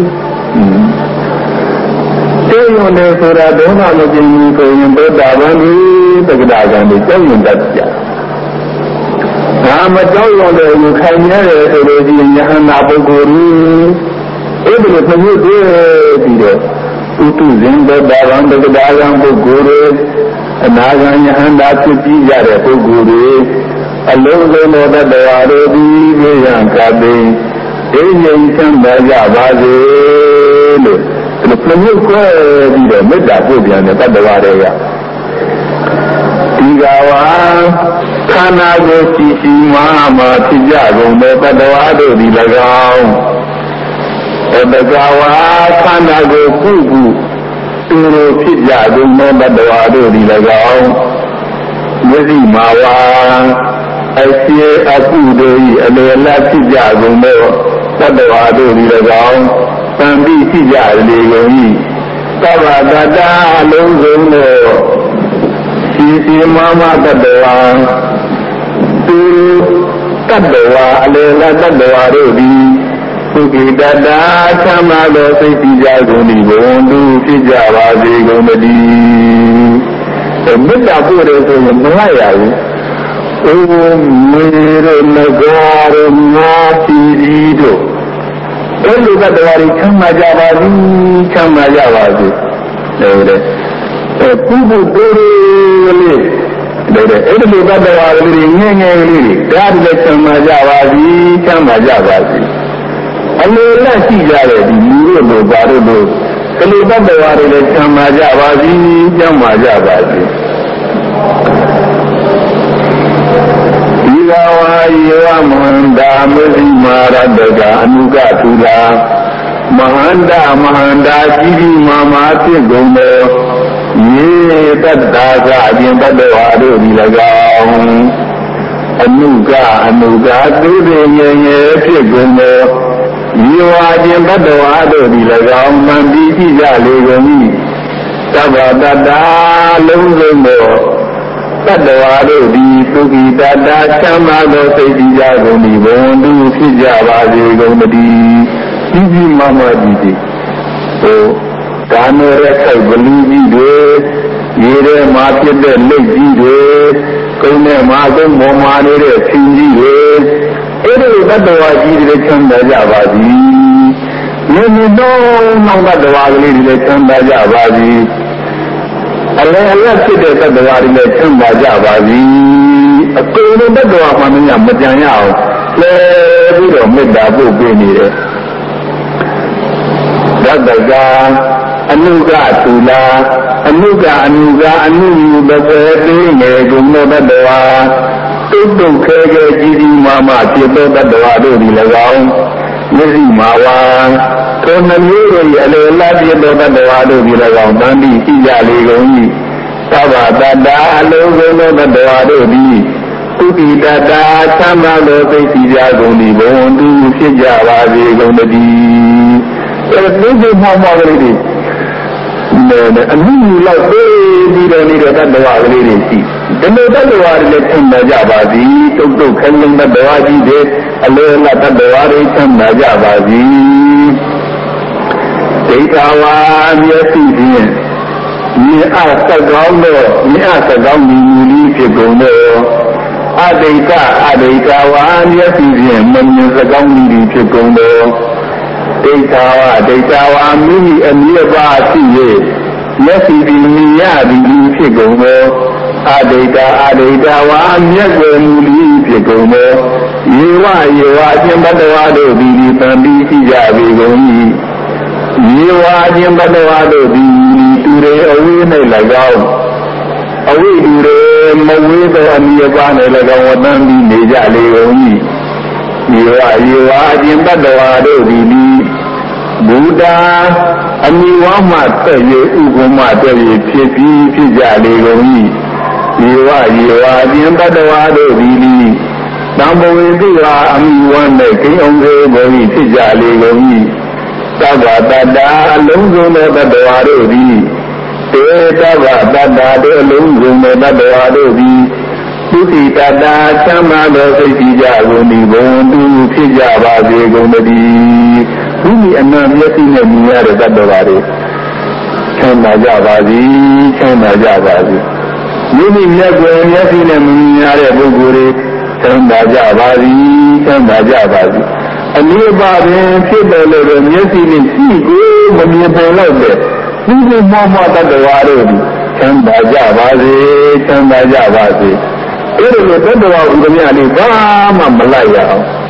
ကြောက်ရွံ့တယ်ဆိုတာဒေါသမကင်းဘူးဆိုရင်သောတာပန်ဒီသက္ကတာကံတွေကြောက်ရွံ့တတ်ကြဒါမကြောက်ရွံ့တဲ့ကိုခိုင်ရတယ်ဆိုလို့ရှိရင်ယဟန္တာပုဂ္ဂိုလ်ကြီးအဲ့ဒီလိုသမှုသေးပြီးတော့ဥတုဇင်သောတာပန်သက္ကတာကံပုဂ္ဂိုလ်တွေအနာဂံယဟန္တာဖြစ်ပြီးကြတဲ့ပုဂ္ဂိုလ်တွေအလုံးစုံသောတတ္တဝါတို့သည်ဝိရံကတိဒိဋ္ဌိချမ်းသာကြပါစေလို့ဒီလိုပြုခွဲပြီးတော့မေတ္တာပို့ပြန်တဲ့တတ္တဝါတွေကဒီကဝါခန္ဓာကိုယ်ရှိရှိမှဖြစ်ကြကုန်သောတတ္တဝါတို့သည်၎င်းတတ္တဝါခန္ဓာကိုယ်ပုဂ္ဂိုလ်သူတို့ဖြစ်ကြကုန်သောတတ္တဝါတို့သည်၎င်းမျက်စိမှာဝါအရှိအကုတို့၏အလယ်လတ်ဖြစ်ကြကုန်သောတတ္တဝါတို့သည်၎င်းသံတိရှိကြလေကုန်၏သဗ္ဗတတ္တာအလုံးစုံသောရှိမမတတ္တဝါသူတတ္တဝါအလယ်လတ်တတ္တဝါတို့သည်သုခိတတ္တာချမ်းသာသောစိတ်ကြည်ကြကုန်၏ဘုံသူဖြစ်ကြပါစေကုန်တည်းမေတ္တာပို့တယ်ဆိုရင်မလိုက်ရဘူးအိုးမေရမကောရငါတိဒီတို့အဲ့လိုတတ္တဝါတွေချမ်းသာကြပါစေချမ်းသာကြပါစေဟုတ်တယ်ပုဂ္ဂိုလ်တို့လေးဟုတ်တယ်အဲ့ဒီလိုတတ္တဝါတွေငယ်ငယ်လေးတွေဒါတွေချမ်းသာကြပါစေချမ်းသာကြပါစေအလိုလက်ရှိကြတဲ့ဒီလူတို့လိုပါတို့လိုကလေးတတ္တဝါတွေလည်းချမ်းသာကြပါစေချမ်းသာကြပါစေဒီကဝါယေဝမန္တာမစ္စည်းမာရတကအနုကထူလာမဟန္တာကြီးကြီးမာမာဖြစ်ကုန်သောယေတတ္တာကအပြင်တတ္တဝါတို့ဒီ၎င်းအနုကသူတွေငယ်ငယ်ဖြစ်ကုန်သောယေဝအပြင်တတ္တဝါတို့ဒီ၎င်းမှန်ပြီးကြလေကုန်၏ Sabha Dada Lungumo Tadawado di Tuki Dada Chamado Sejija Goni Bondu Sijavadi Gomadi Siji Mama Didi So Kano Rekai Baluji De Yere Market De Legi De Kone Mago Momani De Siji De Ere Tadawaji De Chanda Javadi Yemi No Tadawali De Chanda Javadi Allah kita terdoa di dalam baca bagi, aku ini terdoa manusia macam yang lebih mudah bukan ini. Daga anugerah tula, anugerah berbeda guna terdoa. Tutup kerja jadi mama kita terdoa dulu lagau, jadi mawang. Kerana ini adalah dia berdoa dulu lagau nanti tidak lagi. Sabha Dada Lungumo berdoa dulu. Tuti Dada sama lote tidak guni bondu sejawadi guni. Itu mama ini. Ini lalu ni berdoa dulu sih. Kalau berdoa dulu cuma jawadi. Tutu kalau berdoa jadi Allah berdoa cuma jawadi. Ikawan ya sih. Ni asa gaul ni kegono. Adeka wan ya sih menye gaul ni kegono. Deka wan ni ania bahasi ye. Ya sih ni ya di kegono. Adeka wan ya ni kegono. Yewa jembat wado di tadi si jabi goni. Yewa jembat wado di Ture awi ni lagau, awi ture mawi tu aniapa ni lagau watan di meja leoni. Yewa jembat doa doni. Buddha aniwa mata ye ugama ye pipi pija leoni. Yewa jembat doa doni. Nampu itu aniwa ni kiyongge beri pija leoni. Sabha Dada Lungumo berdoa dulu. Sabha Dada Lungumo berdoa dulu. Tuti Dada sama dosa sejak guni bondu sejak bagi guni. Ini enam yaitu niat berdoa dulu. Cuma jawadi. Ini niat yaitu niat berguru. Cuma jawadi. Ini bahagian kita lelaki mesti ni sih menyebelah deh. Ini mama tak doa dulu. Canda jawadi. Ini kita doa dunia ni sama Melaya.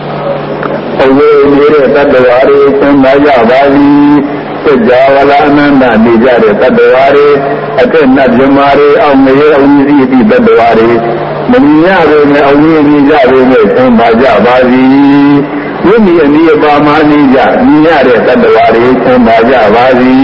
Awal tak doa dulu canda jawadi. Sejawala nanda dijari tak doa dulu. Akan nak jemari awal ini tak doa dulu. Menyari awal ini jadi canda jawadi. Ini ni bama ni ada tadawari cuma jawadi.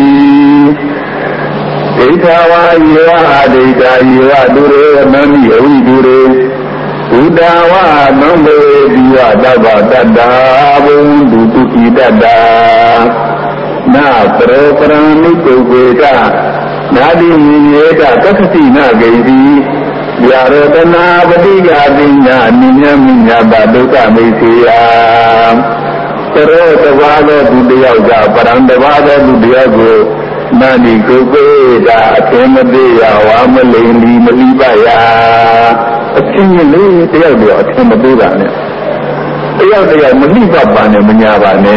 Ikawa yewa dure nani awi dure. Udawa nambe dia daba dada bundu tuki dada. Na perang itu beda. Nadi nyeda kasih na gaji. Biar dana bertiga ninya baduka misia. Terus terwada budaya perang terwada budaya go. Nadi kubeda kemedia wamelini melibaya. Akhirnya dia kemedia ni. Dia melibabane menyabane.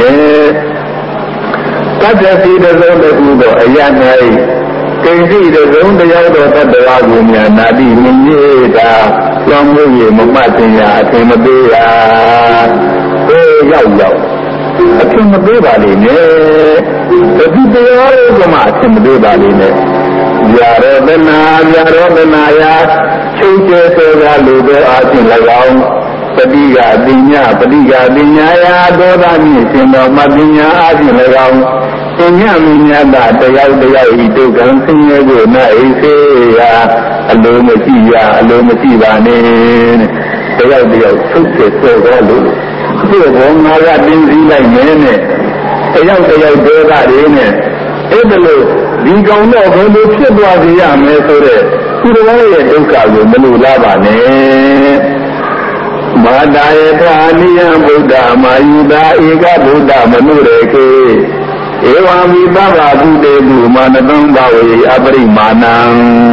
Kaca tidak ada ayat naik. Kenzi dengan dia dapat doagunya nadi menyeda lambu mematinya kemedia. Yau. Kemedia balik ni. Tapi dia cuma kemedia balik ni. Biarlah ya. Cuci segala asin lagau. Petiga dinya ya doa ni semua matinya asin lagau. Inya dah tayau itu kan senya guna isi ya. Alu mesti bani. Tayau sukses segala. Sebab orang ada tinggi lainnya. Tayau doa ini. Itu ဒီကောင်တော့ဘယ်လိုဖြစ်သွားကြရမယ်ဆိုတဲ့သူတော်ရဲ့ဒုက္ခကိုမလိုလားပါနဲ့မာတာယထာနိယဗုဒ္ဓမာယုတာဧကဗုဒ္ဓမနုရေခေဧဝံမိပဗာတုတေတုမာနတံဘဝေအပရိမာဏံ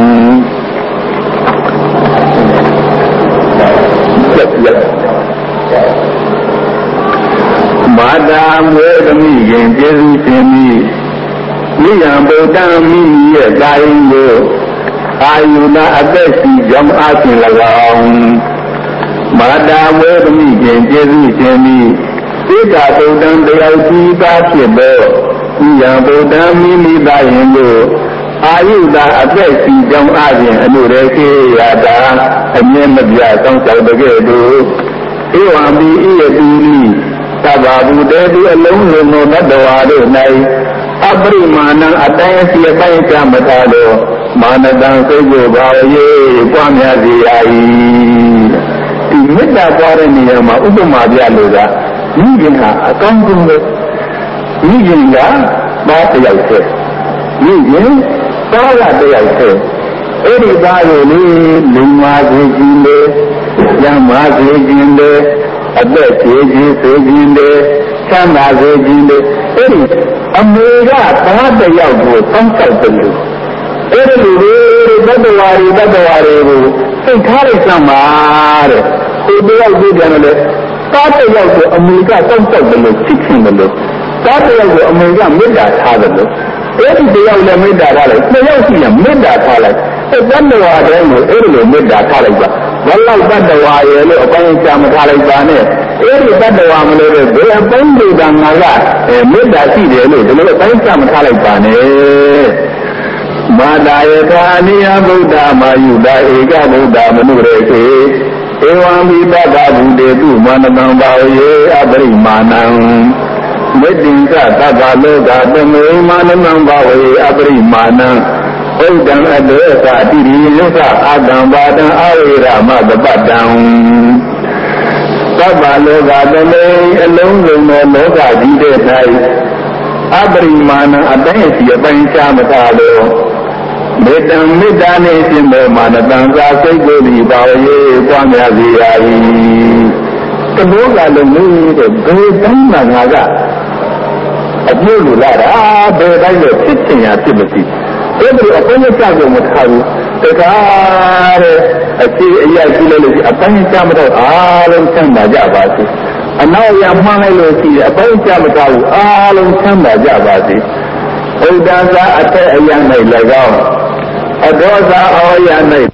မာတာဝေဒမိရင်ကျေစုရှင်မိနိယံဗုဒ္ဓမိရဲ့ကာယင်ကိုအာယုနာအသက်ရှိကြောင်းအားဖြင့်၎င်းမာတာဝေဒမိရင်ကျေစုရှင်မိဧကဗုဒ္ဓံတရားကြီးပါဖြစ်သောနိယံဗုဒ္ဓမိမိသာယင်ကိုအာယုနာအသက်ရှိကြောင်းအားဖြင့်အနုရေခေယတာအမြဲမပြတ်သောကြောင့်တကယ်တို့ဧဝံမိဤယတိသဗ္ဗဗုတေတိအလုံးစုံသောတတ္တဝါတို့၌အပရိမာဏအတိုင်းအစီအပိုင်းချမထားသောမာနတံစိတ်ကိုဘာဝရေးပွားများစေရ၏ဒီမေတ္တာပွားတဲ့နေရာမှာဥပမာပြလို့ကမိခင်ဟာအကောင်းဆုံးပဲမိခင်ကဘာတယောက်တည်းမိခင်သားကတယောက်တည်းအဲ့ဒီသားကိုလေလုံမာစေခြင်းလေရမ်းမာစေခြင်းလေအသက်ကြီးကြီးဆိုခြင်းလေချမ်းသာစေခြင်းလေအဲ့ဒီအမေကသားတယောက်ကိုစောင့်ရှောက်တယ်လို့အဲ့ဒီလူတွေတတ္တဝါတွေကိုသိထားလိုက်စမ်းပါတဲ့ဒီတယောက်ကြည့်တယ်လေသားတယောက်ကိုအမေကစောင့်ရှောက်တယ်လို့သိခင်တယ်လို့သားတယောက်ကိုအမေကမေတ္တာထားတယ်လို့အဲ့ဒီတယောက်လည်းမေတ္တာထားလိုက်နှစ်ယောက်ရှိရင်မေတ္တာထားလိုက်တတ္တဝါတိုင်းကိုအဲ့ဒီလိုမေတ္တာထားလိုက်ပါဘလောက်တတ္တဝါရဲ့လို့အပိုင်းချမထားလိုက်ပါနဲ့အဲ့ဒီတတ္တဝါမလို့ဘယ်အပိုင်းတွေကငါကမေတ္တာရှိတယ်လို့ဒီလိုအပိုင်းချမထားလိုက်ပါနဲ့မာတာယထာနိယဗုဒ္ဓမာယုတာဧကဗုဒ္ဓမနုရေခေဧဝံမိပဗာဗုတေတုမာနတံဘာဝေအပရိမာဏံမေတ္တိကသဗ္ဗလောကသမေမာနတံဘာဝေအပရိမာဏံဩဒံအတေသတိရိယသအာတံဘာတံအာဝေရမသပတံသဗ္ဗလောကသမေအလုံးစုံသောလောကကြီးတဲ့၌အပရိမာဏအတိုင်းအစီအပိုင်းချမထားလို့မေတ္တမေတ္တာနှင့်ရှင်သောမာနတံသာစိတ်ကိုဒီပါဝေပွားများစေရ၏တဘောကလုံးနေတဲ့ဘယ်တိုင်းမှငါကအပြည့်လူလာတာဘယ်တိုင်းလဲဖြစ်ချင်ရဖြစ်မရှိအဲ့ဒီအပိုင်းချကိုမထားဘူးတကားတဲ့အစီအရာကြီးလို့အပိုင်းချမတော့အားလုံးဆန်းပါကြပါစေအနောက်ရမှန်းလိုက်လို့ရှိရင်အပိုင်းချမတော့ဘူးအားလုံးဆန်းပါကြပါစေဥဒ္ဒသာအထက်အရာ၌၎င်းအဒေါသအောရ၌